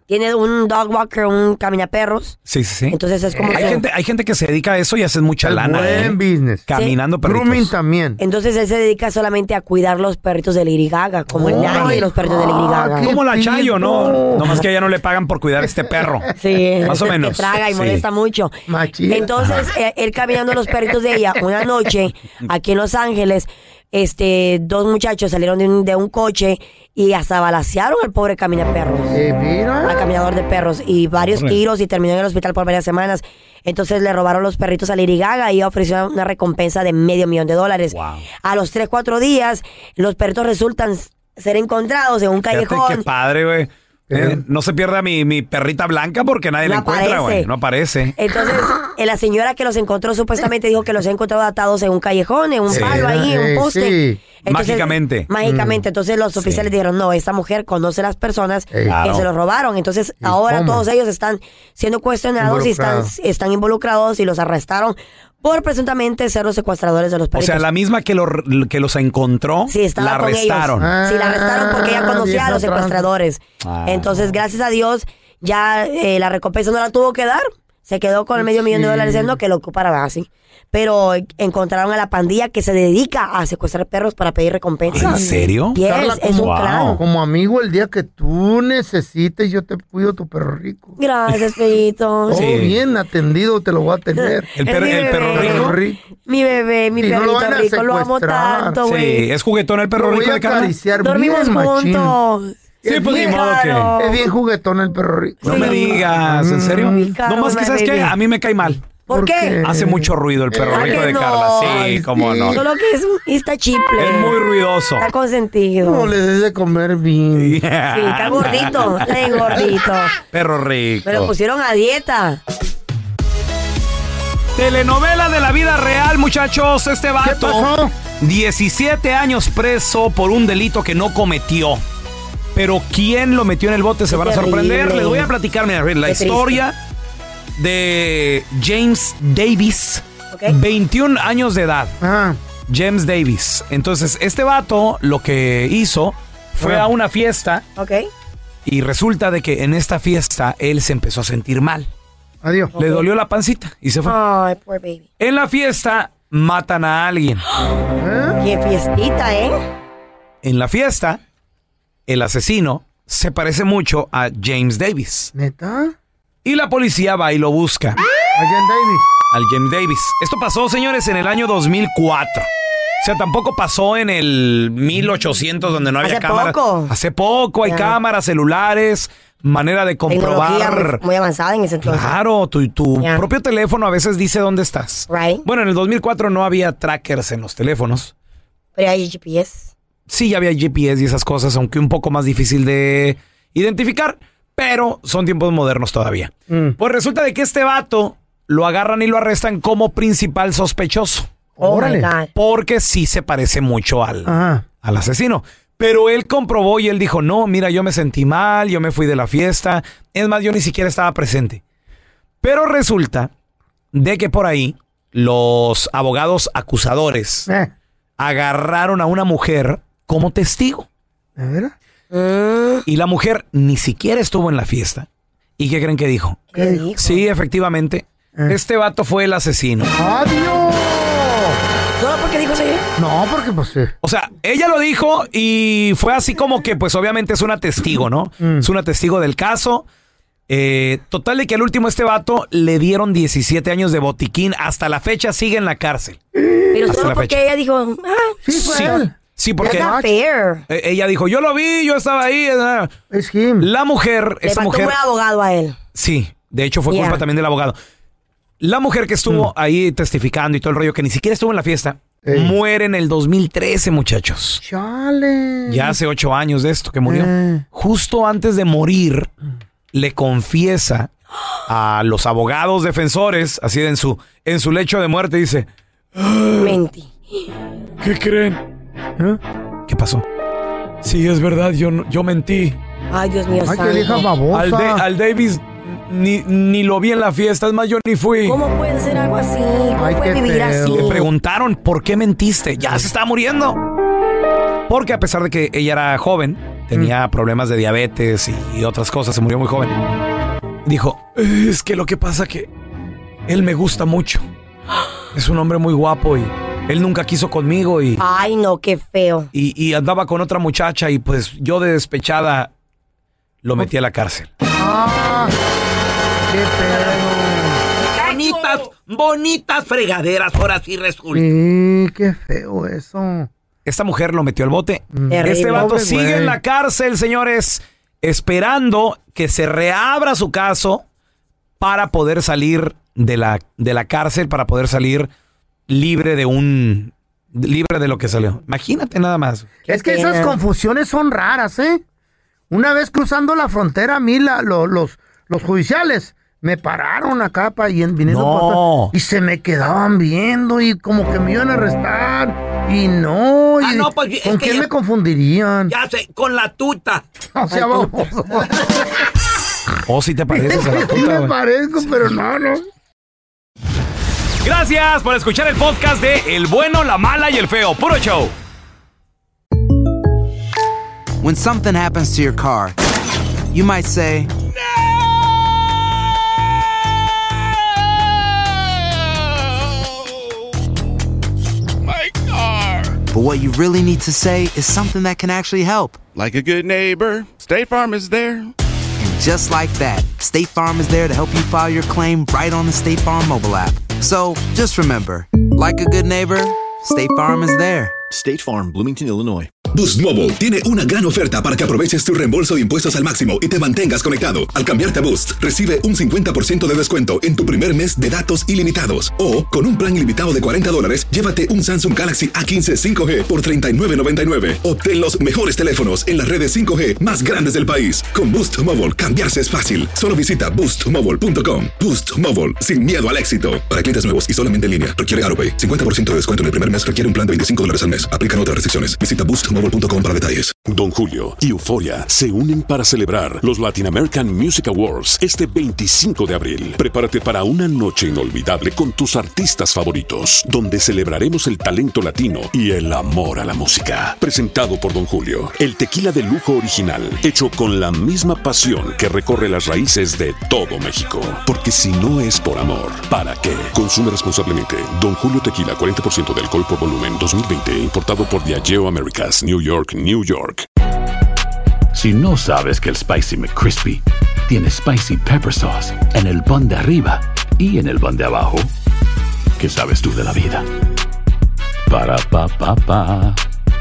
tiene un dog walker, un caminaperros. Sí, sí, sí. Entonces es como hay que- gente, hay gente que se dedica a eso y hace mucha El lana. buen ¿eh? business. Caminando perritos. Grooming también. Entonces él se dedica solamente a cuidar los perritos de Lady Gaga, como el nadie de los perritos de Lady Gaga. Como la Chayo, ¿no? Nomás que a ella no le pagan por cuidar a este perro. Sí, Más o menos. que traga y Sí. molesta mucho. Entonces, eh, él caminando los perritos de ella, una noche, aquí en Los Ángeles, este, dos muchachos salieron de un, de un coche y hasta balacearon al pobre caminaperros. Al caminador de perros. Y varios Hombre. tiros y terminó en el hospital por varias semanas. Entonces le robaron los perritos a Lady Gaga y ella ofreció una recompensa de medio millón de dólares. A los tres, cuatro días, los perritos resultan ser encontrados en un Fíjate callejón. qué padre, güey. Eh, no se pierda mi, mi perrita blanca porque nadie No la encuentra, aparece. güey. No aparece. Entonces, eh, la señora que los encontró supuestamente dijo que los ha encontrado atados en un callejón, en un Sí. palo ahí, en un Sí, poste. sí. Entonces, Mágicamente. Mágicamente. Mm. Entonces los oficiales dijeron, no, esta mujer conoce a las personas Ey. Claro. que se los robaron. Entonces, ¿Y ahora cómo? todos ellos están siendo cuestionados y están, Involucrados. están involucrados y los arrestaron por presuntamente ser los secuestradores de los O perritos. sea, la misma que, lo- que los encontró, Sí, estaba la con arrestaron. ellos. Sí, la arrestaron porque ella conocía vieja a los trampa. secuestradores. Ah. Entonces, gracias a Dios, ya eh, la recompensa no la tuvo que dar. Se quedó con el medio millón de Sí. dólares, no que lo ocupara así. Pero eh, encontraron a la pandilla que se dedica a secuestrar perros para pedir recompensa. ¿En serio? Yes, Carla, es un como, clan. como amigo, el día que tú necesites, yo te cuido tu perro rico. Gracias, Pedrito. Todo bien atendido, te lo voy a atender. El, per- Es mi el perro bebé. rico. Mi bebé, mi Y no lo perrito van a rico, lo amo secuestrar. tanto, Sí, güey. es juguetón el perro Lo voy rico a de Carla. acariciar Dormimos bien, machín. juntos. Sí, Es pues ni bien modo raro. que- Es bien juguetón el perro rico. No me digas, ¿en serio? caro, No más que, my ¿sabes qué? baby. A mí me cae mal. ¿Por qué? Hace mucho ruido el perro ¿A rico que de no? Carla. Sí, Ay, cómo sí. no. Solo que es un está chiple. Es muy ruidoso. Está consentido. No le des de comer bien. Sí, está gordito, está bien gordito. Perro rico. Me lo pusieron a dieta. Telenovela de la vida real, muchachos. Este vato, pasó? diecisiete años preso por un delito que no cometió. Pero quién lo metió en el bote se van a sorprender. terrible. Les voy a platicar mira, la Qué triste. historia de James Davis, veintiún años de edad. James Davis. Entonces, este vato lo que hizo fue Ah. a una fiesta Ok. y resulta de que en esta fiesta él se empezó a sentir mal. Adiós. Le dolió la pancita y se fue. Ay, poor baby. En la fiesta matan a alguien. Qué fiestita, ¿eh? En la fiesta, el asesino se parece mucho a James Davis. ¿Neta? Y la policía va y lo busca. A Jen Davis. Al James Davis. Esto pasó, señores, en el año dos mil cuatro. O sea, tampoco pasó en el mil ochocientos donde no había Hace cámaras. poco. Hace poco hay Ya. cámaras, celulares, manera de Tecnología comprobar. muy, muy avanzada en ese entonces. Claro, tu, tu Ya. propio teléfono a veces dice dónde estás. Right. Bueno, en el dos mil cuatro no había trackers en los teléfonos. Pero hay G P S. Sí, ya había G P S y esas cosas, aunque un poco más difícil de identificar, pero son tiempos modernos todavía. Pues resulta de que este vato lo agarran y lo arrestan como principal sospechoso. Oh, my God. Porque sí se parece mucho al, Ajá. al asesino. Pero él comprobó y él dijo, no, mira, yo me sentí mal, yo me fui de la fiesta. Es más, yo ni siquiera estaba presente. Pero resulta de que por ahí los abogados acusadores Eh. agarraron a una mujer como testigo. ¿De veras? Y la mujer ni siquiera estuvo en la fiesta. ¿Y qué creen que dijo? ¿Qué dijo? Sí, efectivamente. Este vato fue el asesino. ¡Adiós! ¿Solo porque dijo sí? No, porque pues sí. O sea, ella lo dijo y fue así como que, pues obviamente es una testigo, ¿no? Es una testigo del caso. Eh, total de que al último este vato le dieron diecisiete años de botiquín. Hasta la fecha sigue en la cárcel. Pero Hasta solo la porque fecha. ella dijo, ah, Sí, fue Sí, él. sí, porque that's not fair. eh, ella dijo, yo lo vi, yo estaba ahí. eh". Es him. La mujer, Le esa faltó mujer... un buen abogado a él. Sí, de hecho fue Yeah. culpa también del abogado. La mujer que estuvo ahí testificando y todo el rollo, que ni siquiera estuvo en la fiesta, Ey. muere en el dos mil trece, muchachos. Chale. Ya hace ocho años de esto que murió. Eh. Justo antes de morir, le confiesa a los abogados defensores, así en su, en su lecho de muerte, dice, Menti. ¿qué creen? ¿Eh? ¿Qué pasó? Sí, es verdad, yo, no- yo mentí. Ay, Dios mío, Ay, santo. qué vieja babosa. Al, Da- al Davis ni, ni lo vi en la fiesta, es más, yo ni fui. ¿Cómo puede hacer algo así? ¿Cómo Ay, puede qué vivir feo. así? Le preguntaron por qué mentiste. Ya se estaba muriendo. Porque a pesar de que ella era joven, tenía mm. problemas de diabetes y, y otras cosas, se murió muy joven. Dijo, es que lo que pasa que él me gusta mucho. Es un hombre muy guapo y él nunca quiso conmigo y... Ay, no, qué feo. Y, y andaba con otra muchacha y pues yo de despechada lo metí a la cárcel. Ah, qué pedo. Bonitas, bonitas fregaderas, ahora sí resulta. Sí, qué feo eso. Esta mujer lo metió al bote. Terrible. Este vato Pobre sigue güey. en la cárcel, señores, esperando que se reabra su caso para poder salir de la, de la cárcel, para poder salir libre de un... libre de lo que salió. Imagínate nada más. Es que esas confusiones son raras, ¿eh? Una vez cruzando la frontera, a mí la, lo, los, los judiciales me pararon acá pa, y viniendo No. por- y se me quedaban viendo y como que me iban a arrestar y no. Y Ah, no, pues, es ¿con que quién ya- me confundirían? Ya sé, con la tuta. O sea, vamos. O si te pareces a la Sí tuta, me güey. parezco, pero no, no. Gracias por escuchar el podcast de El Bueno, la Mala y el Feo. Puro show. When something happens to your car, you might say, My car. but what you really need to say is something that can actually help. Like a good neighbor, State Farm is there. And just like that, State Farm is there to help you file your claim right on the State Farm mobile app. So just remember, like a good neighbor, State Farm is there. State Farm, Bloomington, Illinois. Boost Mobile tiene una gran oferta para que aproveches tu reembolso de impuestos al máximo y te mantengas conectado. Al cambiarte a Boost, recibe un cincuenta por ciento de descuento en tu primer mes de datos ilimitados. O, con un plan ilimitado de cuarenta dólares, llévate un Samsung Galaxy A quince cinco G por treinta y nueve noventa y nueve. Obtén los mejores teléfonos en las redes cinco G más grandes del país. Con Boost Mobile, cambiarse es fácil. Solo visita boost mobile punto com. Boost Mobile, sin miedo al éxito. Para clientes nuevos y solamente en línea, requiere AutoPay. cincuenta por ciento de descuento en el primer mes requiere un plan de veinticinco dólares al mes. Aplican otras restricciones. Visita boost mobile punto com para detalles. Don Julio y Euforia se unen para celebrar los Latin American Music Awards este veinticinco de abril. Prepárate para una noche inolvidable con tus artistas favoritos, donde celebraremos el talento latino y el amor a la música. Presentado por Don Julio, el tequila de lujo original, hecho con la misma pasión que recorre las raíces de todo México. Porque si no es por amor, ¿para qué? Consume responsablemente. Don Julio Tequila, cuarenta por ciento de alcohol por volumen, dos mil veinte, importado por Diageo Americas, New York, New York. Si no sabes que el Spicy McCrispy tiene Spicy Pepper Sauce en el pan de arriba y en el pan de abajo, ¿qué sabes tú de la vida? Para, pa, pa, pa.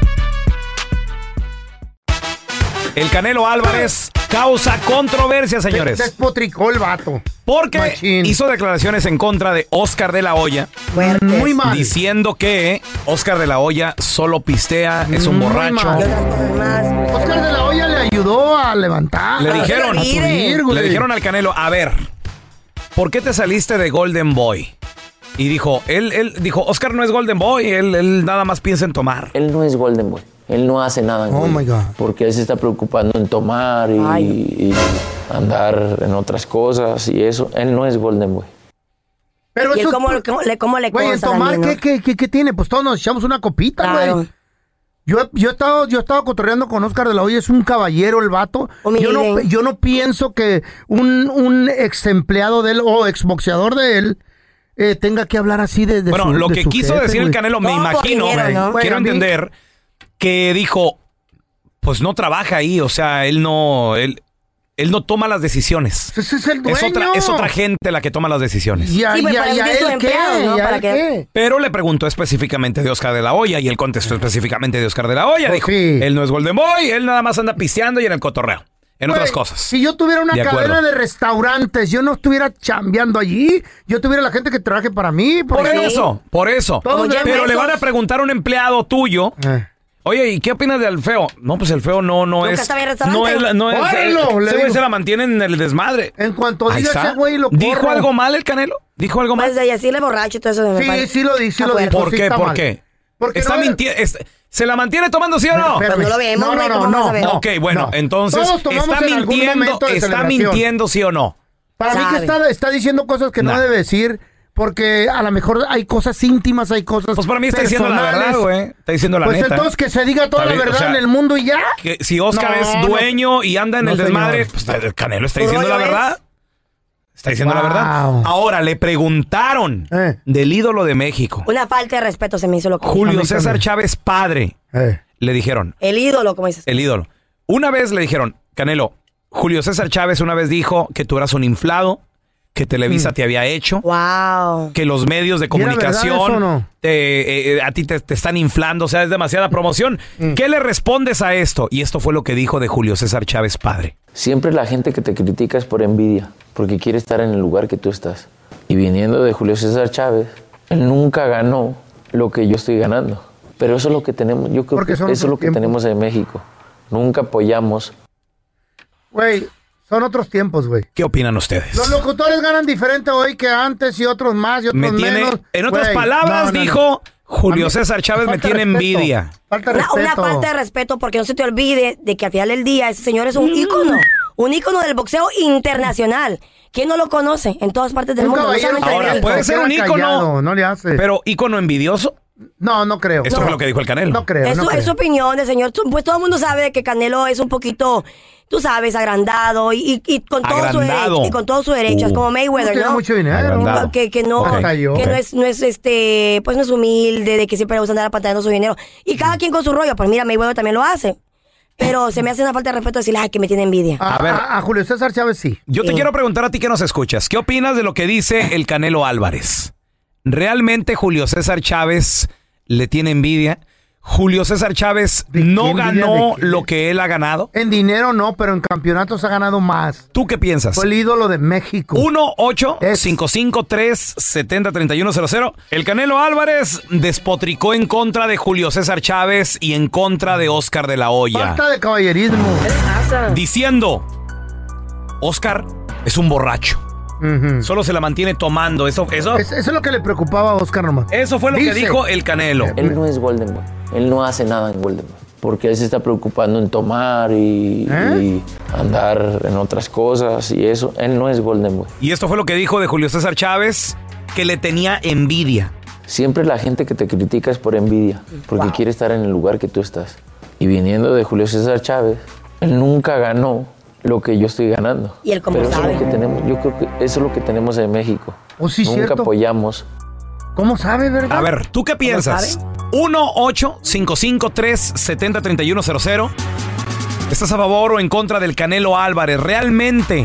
El Canelo Álvarez causa controversia, señores. Despotricó el vato. Porque Machín. hizo declaraciones en contra de Oscar de la Hoya. Muy mal. Diciendo que Oscar de la Hoya solo pistea, es un Muy borracho. mal. Oscar de la Hoya le ayudó a levantar. Le dijeron, a subir, güey. le dijeron al Canelo, a ver, ¿por qué te saliste de Golden Boy? Y dijo, él, él dijo, Oscar no es Golden Boy, él, él nada más piensa en tomar. Él no es Golden Boy. Él no hace nada. Oh, my God. Porque él se está preocupando en tomar y, y andar en otras cosas y eso. Él no es Golden Boy. Pero ¿Y él eso, cómo, cómo le, cómo le güey, en consta tomar, también, ¿qué, no? qué, qué, qué tiene? Pues todos nos echamos una copita, güey. Claro. Yo, he- yo he estado, yo he estado cotorreando con Oscar de la Hoya, es un caballero el vato. Yo no, Humilde. yo no pienso que un, un ex empleado de él o ex boxeador de él eh, tenga que hablar así de, de Bueno, su- lo de que su quiso jefe, decir el güey. Canelo, me Todo imagino, dinero, ¿no? quiero Güey, a mí- entender, que dijo, pues no trabaja ahí, o sea, él no, él, él no toma las decisiones. Ese es el Es otra, dueño. es otra gente la que toma las decisiones. Ya, Sí, pero ya, para ya, eso es su ¿él qué? empleado, ¿no? ¿Ya ¿Para él qué? qué? Pero le preguntó específicamente de Oscar de la Hoya y él contestó específicamente de Oscar de la Hoya. Pues Dijo, sí. él no es Golden Boy, él nada más anda pisteando y en el cotorreo, en Güey, otras cosas. Si yo tuviera una De acuerdo. cadena de restaurantes, yo no estuviera chambeando allí, yo tuviera la gente que trabaje para mí. Por porque- eso, por eso. Todos Como Jeff Pero le Bezos. van a preguntar a un empleado tuyo. Eh. Oye, ¿y qué opinas del feo? No, pues el feo no, no Nunca es. está bien restaurante. No es, la- no es. ¡Óralo! Le Ese güey digo. se la mantiene en el desmadre. En cuanto Ahí diga está. ese güey, lo ¿Dijo corro. algo mal el Canelo? ¿Dijo algo mal? Pues de decirle borracho y todo eso. me Sí, parece. sí lo di, sí lo Afuera. dijo. ¿Por sí qué? está ¿Por mal. qué? Porque Está no- mintiendo. ¿Se la mantiene tomando, sí o no? Espérame. Pues no lo vemos, No, güey, no, ¿cómo no, vamos a ver? no. Ok, bueno, No. entonces Todos tomamos está en algún mintiendo, momento de está celebración. mintiendo, sí o no. Para mí que Sabe. está, está diciendo cosas que no Nah. debe decir, Porque a lo mejor hay cosas íntimas, hay cosas Pues para mí está diciendo la verdad, güey. Está diciendo la pues neta. Pues entonces que se diga toda la bien, verdad o sea, en el mundo y ya. Que si Oscar No, es dueño no. y anda en No, el desmadre, señor. pues el Canelo está diciendo la verdad. Está diciendo Wow. la verdad. Ahora, le preguntaron Eh. del ídolo de México, Una falta de respeto se me hizo lo que Julio dijo. César Chávez padre. Eh. Le dijeron, El ídolo, como dices. el ídolo. Una vez le dijeron, Canelo, Julio César Chávez una vez dijo que tú eras un inflado, que Televisa Mm. te había hecho, wow. que los medios de ¿Y era verdad comunicación eso o no? te, eh, a ti te, te están inflando, o sea, es demasiada promoción. Mm. ¿Qué le respondes a esto? Y esto fue lo que dijo de Julio César Chávez padre. Siempre la gente que te critica es por envidia, porque quiere estar en el lugar que tú estás. Y viniendo de Julio César Chávez, él nunca ganó lo que yo estoy ganando. Pero eso es lo que tenemos, yo creo Porque que son eso es otros lo que tiempos. tenemos en México. Nunca apoyamos. Güey, son otros tiempos, güey. ¿Qué opinan ustedes? Los locutores ganan diferente hoy que antes y otros más y otros Me tiene, menos. en otras Güey, palabras, no, no, no. dijo Julio A mí- César Chávez me falta tiene respeto. envidia. Falta de Una, una respeto. falta de respeto porque no se te olvide de que al final del día ese señor es un ícono. Un ícono del boxeo internacional. ¿Quién no lo conoce? En todas partes del Un mundo. No caballero solamente en Ahora, México. puede ser un Queda ícono, callado, no le hace. pero ícono envidioso. No, no creo. Esto no. fue lo que dijo el Canelo. No creo, Es no su, creo. es su opinión del señor. Tú- Pues todo el mundo sabe que Canelo es un poquito, tú sabes, agrandado y, y- y con todo su Agrandado. derecho, y con todo su derecho, es Uh. como Mayweather, Tiene ¿no? mucho dinero. Agrandado. Que, que no, Ok. que Ok. no es, no es este, pues no es humilde, de que siempre le gusta andar apantallando su dinero. Y cada quien con su rollo. Pues mira, Mayweather también lo hace. Pero se me hace una falta de respeto decirle, ay, que me tiene envidia. A, A ver. a- a Julio César Chávez sí. Yo te Sí. quiero preguntar a ti que nos escuchas. ¿Qué opinas de lo que dice el Canelo Álvarez? ¿Realmente Julio César Chávez le tiene envidia? ¿Julio César Chávez ¿De no qué envidia? ganó ¿De qué? lo que él ha ganado? En dinero no, pero en campeonatos ha ganado más. ¿Tú qué piensas? Fue el ídolo de México. uno ocho Es- cinco cinco tres siete cero tres uno cero cero. El Canelo Álvarez despotricó en contra de Julio César Chávez y en contra de Oscar de la Hoya, Falta de caballerismo. diciendo, Oscar es un borracho. Ujú. Solo se la mantiene tomando. Eso, eso, Es- eso es lo que le preocupaba a Oscar nomás. eso fue lo que Dice- dijo el Canelo. Él no es Golden Boy. Él no hace nada en Golden Boy. Porque él se está preocupando en tomar y, ¿Eh? y andar en otras cosas y eso. Él no es Golden Boy. Y esto fue lo que dijo de Julio César Chávez, que le tenía envidia. Siempre la gente que te critica es por envidia, porque quiere estar en el lugar que tú estás. Y viniendo de Julio César Chávez, él nunca ganó lo que yo estoy ganando. Y él como Pero eso sabe. es lo que tenemos, yo creo que eso es lo que tenemos en México. Oh, sí, nunca cierto. apoyamos. ¿Cómo sabe, verdad? A ver, ¿tú qué piensas? uno ocho cinco cinco tres siete cero tres uno cero cero. ¿Estás a favor o en contra del Canelo Álvarez? ¿Realmente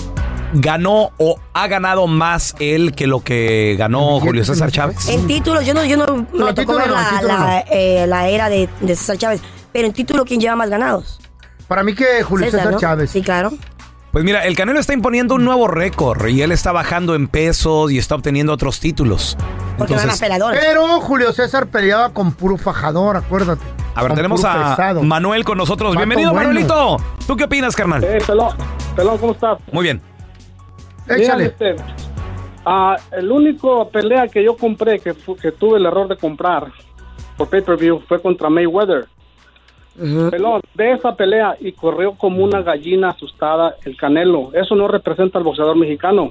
ganó o ha ganado más él que lo que ganó Julio César Chávez? En títulos, yo no, yo no, me tocó título ver no, la, título la, eh, la era de, de César Chávez. Pero en título, ¿quién lleva más ganados? Para mí que Julio César, ¿no? Chávez. Sí, claro. Pues mira, el Canelo está imponiendo un nuevo récord y él está bajando en pesos y está obteniendo otros títulos. Porque no hay más peleadores. Pero Julio César peleaba con puro fajador, acuérdate. A ver, Con tenemos puro a pesado. Manuel con nosotros. Vato Bienvenido, bueno. Manuelito. ¿Tú qué opinas, carnal? Eh, pelón, pelón, ¿cómo estás? Muy bien. Échale. Mira, este, ah, el único pelea que yo compré, que, fu- que tuve el error de comprar por pay-per-view, fue contra Mayweather. Pelón, ve esa pelea y corrió como una gallina asustada el Canelo. Eso no representa al boxeador mexicano.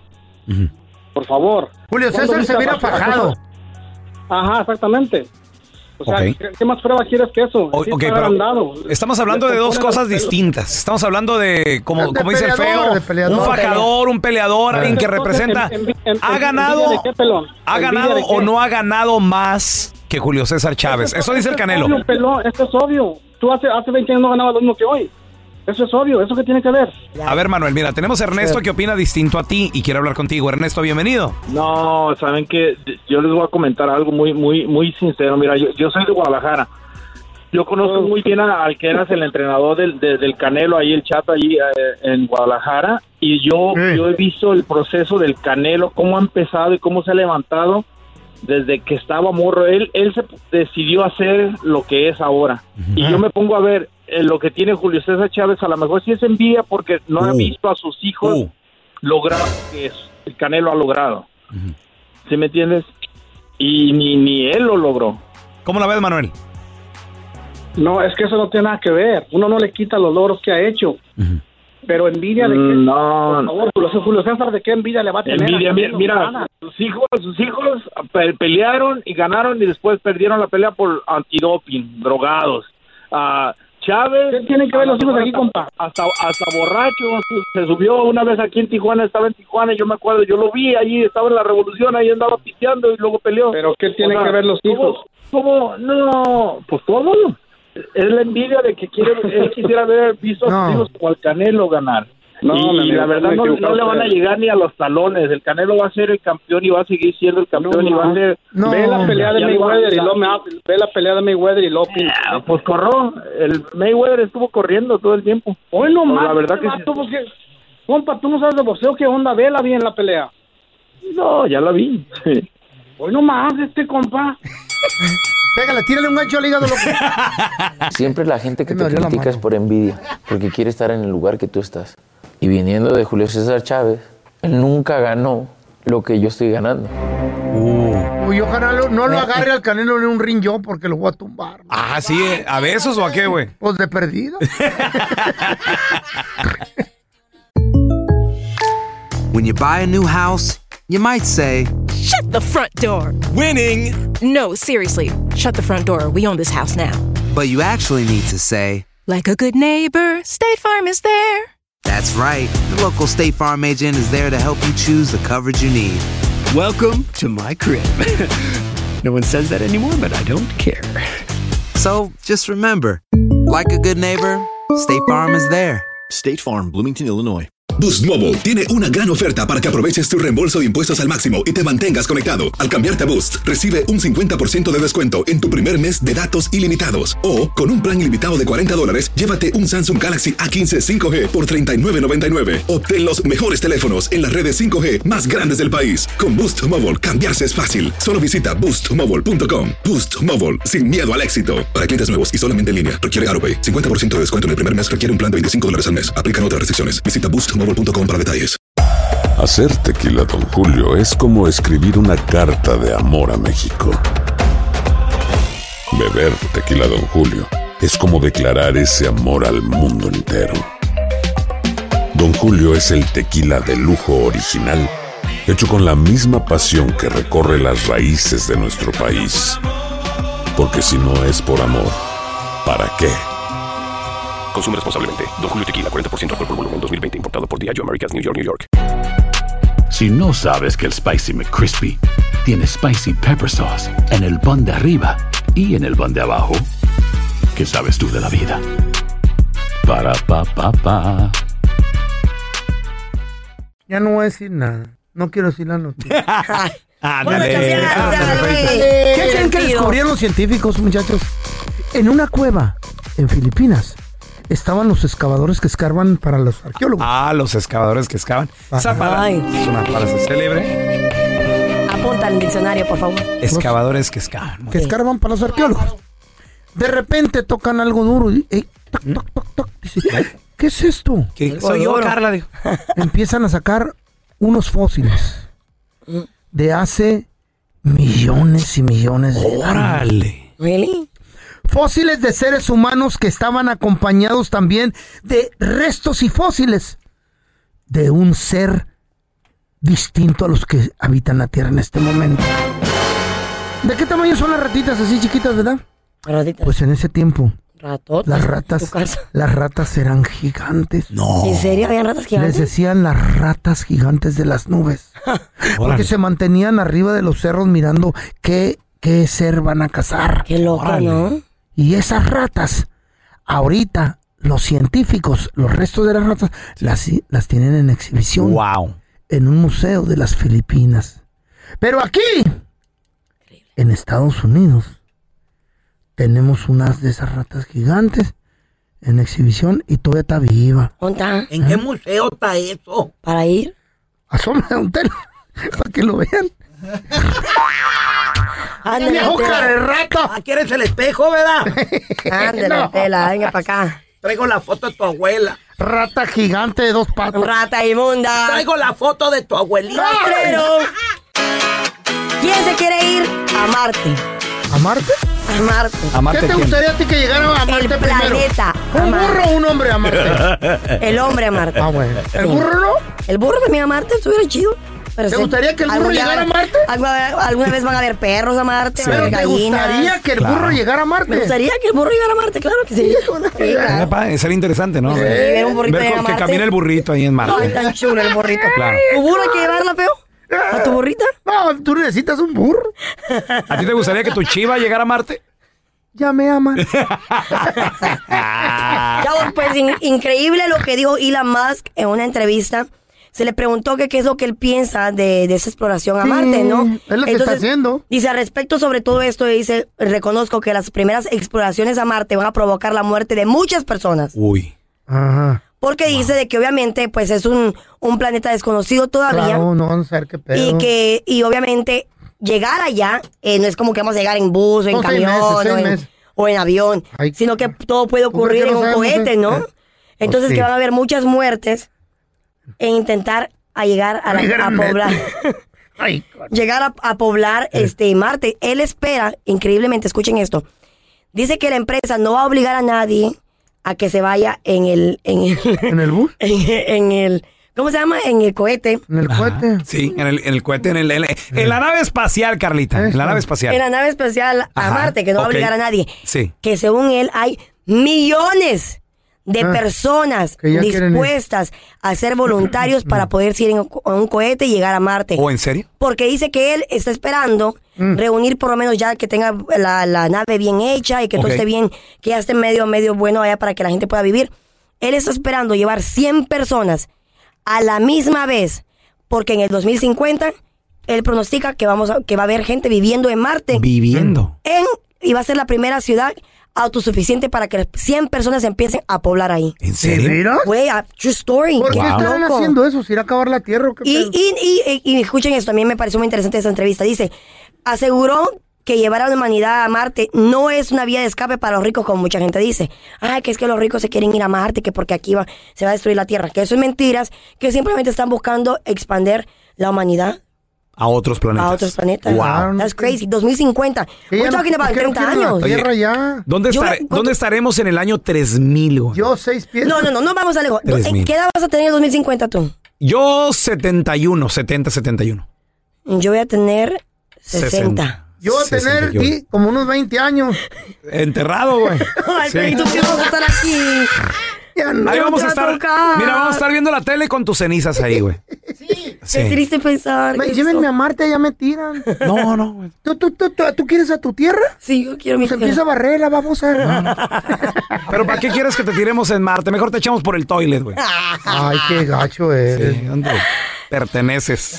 Por favor. Julio ¿Cuándo César se viste viera a- a- fajado. Ajá, exactamente. O sea, Ok. ¿qué, qué más prueba quieres que eso? O- Sí ok, está pero agrandado. estamos hablando Le de dos componen cosas los pelos. distintas. Estamos hablando de, como, De como dice el peleador, feo, de peleador. un fajador, un peleador, alguien que Entonces, representa. en- en- en- ¿Ha en- ganado, ¿envidia de qué, pelón? ha ¿Envidia ganado de o qué? no ha ganado más que Julio César Chávez? Eso dice el Esto es Canelo. obvio, pelón, esto es obvio. Tú hace, hace veinte años no ganabas lo mismo que hoy. Eso es obvio. ¿Eso qué tiene que ver? A ver, Manuel, mira, tenemos a Ernesto que opina distinto a ti y quiere hablar contigo. Ernesto, bienvenido. No, saben que yo les voy a comentar algo muy, muy, muy sincero. Mira, yo, yo soy de Guadalajara. Yo conozco muy bien a- al que eras el entrenador del, de- del Canelo, ahí el Chato, allí eh, en Guadalajara. Y yo, yo he visto el proceso del Canelo, cómo ha empezado y cómo se ha levantado desde que estaba morro. Él, él se decidió hacer lo que es ahora. Y yo me pongo a ver eh, lo que tiene Julio César Chávez. A lo mejor sí es envidia porque no ha Uh. visto a sus hijos Uh. lograr lo que es, el Canelo ha logrado. ¿Sí me entiendes? Y ni, ni él lo logró. ¿Cómo la ves, Manuel? No, es que eso no tiene nada que ver. Uno no le quita los logros que ha hecho. Pero envidia de qué. No. Por favor, Julio César, Julio César, ¿de qué envidia le va a tener? Envidia, a mira, Canelo? mira, Nada. sus hijos, sus hijos pe- pelearon y ganaron y después perdieron la pelea por antidoping, drogados. Uh, Chávez... ¿Qué tienen que ver los hijos aquí, compa? Hasta, hasta borracho, se subió una vez aquí en Tijuana, estaba en Tijuana, yo me acuerdo, yo lo vi allí, estaba en la revolución, ahí andaba pisteando y luego peleó. ¿Pero qué tienen O sea, que ver los hijos? ¿Cómo? ¿Cómo? No, pues todo. Es la envidia de que quiere, él quisiera haber visto No. a sus hijos como al Canelo ganar. No, y mi amigo, la verdad me no, equivoco, no le van a usted. llegar ni a los talones. El Canelo va a ser el campeón y va a seguir siendo el campeón No, y va a ser... no. Ve la pelea de Ya Mayweather y ya- luego me ha- ve la pelea de Mayweather y luego opina. Ah, pues corrió. El Mayweather estuvo corriendo todo el tiempo. Hoy no Pues más. la verdad que sí. Compa, tú no sabes de boxeo, ¿qué onda? Vela bien la pelea. No, ya la vi. Sí. Hoy no más, este compa. Pégale, tírale un gancho al hígado, loco. Siempre la gente que Me te dolió la critica es mano. por envidia, porque quiere estar en el lugar que tú estás. Y viniendo de Julio César Chávez, él nunca ganó lo que yo estoy ganando. Uy, ojalá lo- no lo agarre al Canelo en un ring yo porque lo voy a tumbar. Ah, sí, ¿a besos o a qué, güey? Pues de perdido. When you buy a new house, you might say, Shut the front door. Winning. No, seriously. Shut the front door. We own this house now. but you actually need to say, Like a good neighbor, State Farm is there. that's right. The local State Farm agent is there to help you choose the coverage you need. Welcome to my crib. No one says that anymore, but I don't care. So just remember, like a good neighbor, State Farm is there. State Farm, Bloomington, Illinois. Boost Mobile tiene una gran oferta para que aproveches tu reembolso de impuestos al máximo y te mantengas conectado. Al cambiarte a Boost, recibe un cincuenta por ciento de descuento en tu primer mes de datos ilimitados. O, con un plan ilimitado de cuarenta dólares, llévate un Samsung Galaxy A quince cinco G por treinta y nueve noventa y nueve. Obtén los mejores teléfonos en las redes cinco G más grandes del país. Con Boost Mobile, cambiarse es fácil. Solo visita boost mobile punto com. Boost Mobile, sin miedo al éxito. Para clientes nuevos y solamente en línea, requiere AutoPay. cincuenta por ciento de descuento en el primer mes requiere un plan de veinticinco dólares al mes. Aplican otras restricciones. Visita boost mobile punto com para detalles. Hacer tequila, Don Julio, es como escribir una carta de amor a México. Beber tequila, Don Julio, es como declarar ese amor al mundo entero. Don Julio es el tequila de lujo original, hecho con la misma pasión que recorre las raíces de nuestro país. Porque si no es por amor, ¿para qué? Consume responsablemente. Don Julio Tequila, cuarenta por ciento alcohol por volumen, dos mil veinte. Importado por Diageo Americas, New York, New York. Si no sabes que el Spicy McCrispy tiene Spicy Pepper Sauce en el pan de arriba y en el pan de abajo, ¿qué sabes tú de la vida? Para, pa, pa, pa. Ya no voy a decir nada. No quiero decir la noticia. Ándale. ¿Qué creen que descubrieron los científicos, muchachos? En una cueva en Filipinas estaban los excavadores que escarban para los arqueólogos. Ah, los excavadores que excavan. Esa palabra Ay. es una frase célebre. Apunta al diccionario, por favor. Excavadores que excavan. Que escarban para los arqueólogos. De repente tocan algo duro y ey, toc, toc, toc, toc. Dice, ¿qué es esto? ¿Qué? Soy yo, Carla. Dijo. Empiezan a sacar unos fósiles de hace millones y millones de años. Órale. ¿Really? Fósiles de seres humanos que estaban acompañados también de restos y fósiles de un ser distinto a los que habitan la Tierra en este momento. ¿De qué tamaño son las ratitas así chiquitas, verdad? Ratitas. Pues en ese tiempo Ratotas. las Tu ratas, casa. las ratas eran gigantes. No. ¿En serio habían ratas Les gigantes? decían las ratas gigantes de las nubes. Porque Órale. se mantenían arriba de los cerros mirando qué, qué ser van a cazar. Qué loco, Órale. ¿no? Y esas ratas, ahorita los científicos, los restos de las ratas, las, las tienen en exhibición Wow. en un museo de las Filipinas. Pero aquí, en Estados Unidos, tenemos unas de esas ratas gigantes en exhibición y todavía está viva. ¿Dónde está? ¿En qué museo está eso? ¿Para ir? Asómale a un telo para que lo vean. Ándale, ¡Viejo Tela. cara de rata! Ah, ¿quieres el espejo, verdad? Ándale, No. Tela, venga para acá. Traigo la foto de tu abuela. Rata gigante de dos patas. Rata inmunda. Traigo la foto de tu abuelita. ¡Rastrero! ¿Quién se quiere ir a Marte? ¿A Marte? A Marte. ¿A Marte ¿Qué te quién? gustaría a ti que llegara a Marte El primero? planeta. ¿Un a Marte. burro o un hombre a Marte? El hombre a Marte. Ah, bueno. ¿El Sí. burro no? El burro también a Marte, estuviera chido. Pero ¿Te sí, gustaría que el burro algún día- llegara a Marte? Alguna, alguna vez van a haber perros a Marte, Sí. van a haber ¿Pero te gallinas. gustaría que el burro Claro. llegara a Marte? Me gustaría que el burro llegara a Marte, claro que sí. Sí, claro. Pa, Sería interesante, ¿no? Sí, ver un burrito Ver llegar a con- que Marte. camine el burrito ahí en Marte. Ay, tan chulo el burrito. Claro. ¿Tu burro hay que llevarla, feo? ¿A tu burrita? No, tú necesitas un burro. ¿A ti te gustaría que tu chiva llegara a Marte? Ya me ama. Chavos, pues in- increíble lo que dijo Elon Musk en una entrevista. Se le preguntó que qué es lo que él piensa de, de esa exploración a Sí, Marte, ¿no? es lo que está haciendo. Dice, al respecto sobre todo esto, dice, reconozco que las primeras exploraciones a Marte van a provocar la muerte de muchas personas. Uy. Ajá. Porque dice de que obviamente pues es un, un planeta desconocido todavía. Claro, no vamos a ver qué pedo. Y que, y obviamente, llegar allá eh, no es como que vamos a llegar en bus o en Son seis camión meses, seis o, en, meses. o en avión, sino que todo puede ocurrir qué en no un sabemos, cohete, eh? ¿no? Eh. Entonces Pues sí. que van a haber muchas muertes en intentar a llegar a, la- Llegar a al poblar. Ay, llegar a, a poblar este Marte. Él espera, increíblemente, escuchen esto, dice que la empresa no va a obligar a nadie a que se vaya en el... ¿En el, ¿En el bus? En, en el... ¿Cómo se llama? En el cohete. En el cohete. Sí, en el, en el cohete, en, el, en, el- en la nave espacial, Carlita. En la nave espacial. En la nave espacial a Ajá, Marte, que no va a ok. obligar a nadie. Sí. Que según él hay millones de Ah, personas que ya quieren ir. dispuestas a ser voluntarios para poder ir en un co- en un cohete y llegar a Marte. ¿O en serio? Porque dice que él está esperando Mm. reunir por lo menos ya que tenga la, la nave bien hecha y que todo Ok. esté bien, que ya esté medio, medio bueno allá para que la gente pueda vivir. Él está esperando llevar cien personas a la misma vez, porque en el dos mil cincuenta él pronostica que, vamos a- que va a haber gente viviendo en Marte. Viviendo. En, y va a ser la primera ciudad autosuficiente para que cien personas empiecen a poblar ahí. ¿En serio? ¿Mira? Güey, a- true story. ¿Por qué Qué están loco. haciendo eso? ¿Se irá a acabar la tierra o qué Y, pedo? y, y, y, y escuchen esto, también me pareció muy interesante esa entrevista. Dice, aseguró que llevar a la humanidad a Marte no es una vía de escape para los ricos, como mucha gente dice. Ay, que es que los ricos se quieren ir a Marte, que porque aquí va, se va a destruir la Tierra. Que eso es mentiras, que simplemente están buscando expandir la humanidad A otros planetas. a otros planetas. Wow. That's crazy. dos mil cincuenta. Que We're ya no- talking about ¿por qué no treinta quieren la años. tierra ya? ¿Dónde, Yo- estar- ¿cuánto- ¿Dónde estaremos en el año tres mil, güey? Yo seis pies. No, no, no, no vamos a lejos. Tres ¿En mil. qué edad vas a tener en dos mil cincuenta tú? Yo setenta y uno, setenta, setenta y uno. Yo voy a tener sesenta. Yo voy a tener sesenta y uno. sí, como unos veinte años. Enterrado, güey. Ay, Sí. pero ¿y tú qué vas a estar aquí? Ya no. Ahí vamos a te va a estar. tocar. Mira, vamos a estar viendo la tele con tus cenizas ahí, güey. Sí. Qué triste pensar. Me- eso. llévenme a Marte, ya me tiran. No, no, güey. ¿Tú, tú, tú, tú, ¿tú quieres a tu tierra? Sí, yo quiero mi Pues tierra. empieza a barrerla, vamos a... Pero ¿para qué quieres que te tiremos en Marte? Mejor te echamos por el toilet, güey. Ay, qué gacho eres. Sí, ¿dónde perteneces?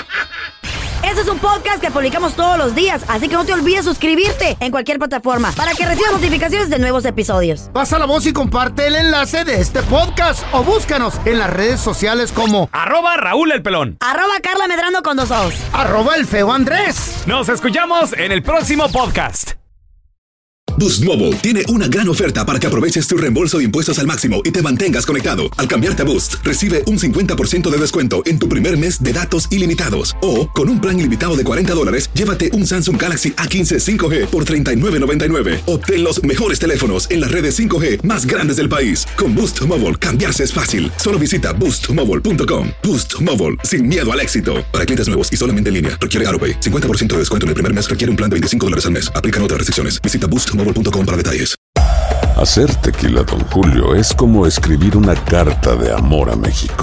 Este es un podcast que publicamos todos los días, así que no te olvides suscribirte en cualquier plataforma para que recibas notificaciones de nuevos episodios. Pasa la voz y comparte el enlace de este podcast o búscanos en las redes sociales como Arroba Raúl el Pelón. Arroba Carla Medrano con dos ojos. arroba el feo Andrés. Nos escuchamos en el próximo podcast. Boost Mobile tiene una gran oferta para que aproveches tu reembolso de impuestos al máximo y te mantengas conectado. Al cambiarte a Boost, recibe un cincuenta por ciento de descuento en tu primer mes de datos ilimitados. O, con un plan ilimitado de cuarenta dólares, llévate un Samsung Galaxy A quince cinco G por treinta y nueve noventa y nueve. Obtén los mejores teléfonos en las redes cinco G más grandes del país. Con Boost Mobile, cambiarse es fácil. Solo visita boost mobile punto com. Boost Mobile, sin miedo al éxito. Para clientes nuevos y solamente en línea, requiere AutoPay. cincuenta por ciento de descuento en el primer mes requiere un plan de veinticinco dólares al mes. Aplican otras restricciones. Visita boost mobile punto com para detalles. Hacer tequila, Don Julio, es como escribir una carta de amor a México.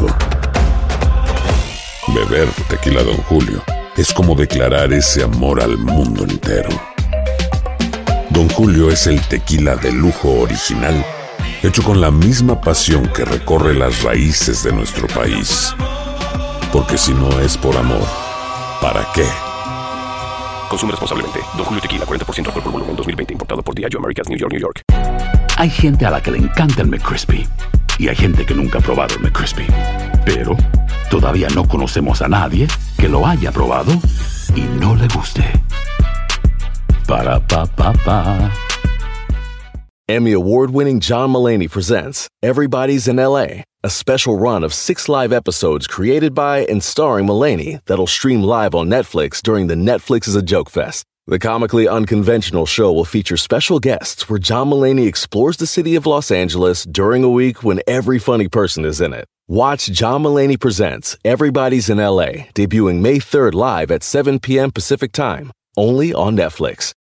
Beber tequila, Don Julio, es como declarar ese amor al mundo entero. Don Julio es el tequila de lujo original, hecho con la misma pasión que recorre las raíces de nuestro país. Porque si no es por amor, ¿para qué? Consume responsablemente. Don Julio Tequila, cuarenta por ciento alcohol por volumen, dos mil veinte. Importado por Diageo Americas, New York, New York. Hay gente a la que le encanta el McCrispy y hay gente que nunca ha probado el McCrispy. Pero todavía no conocemos a nadie que lo haya probado y no le guste. Para pa pa pa. Emmy award-winning John Mulaney presents Everybody's in L A, a special run of six live episodes created by and starring Mulaney that'll stream live on Netflix during the Netflix is a Joke Fest. The comically unconventional show will feature special guests where John Mulaney explores the city of Los Angeles during a week when every funny person is in it. Watch John Mulaney Presents Everybody's in L A, debuting May third live at seven p.m. Pacific Time, only on Netflix.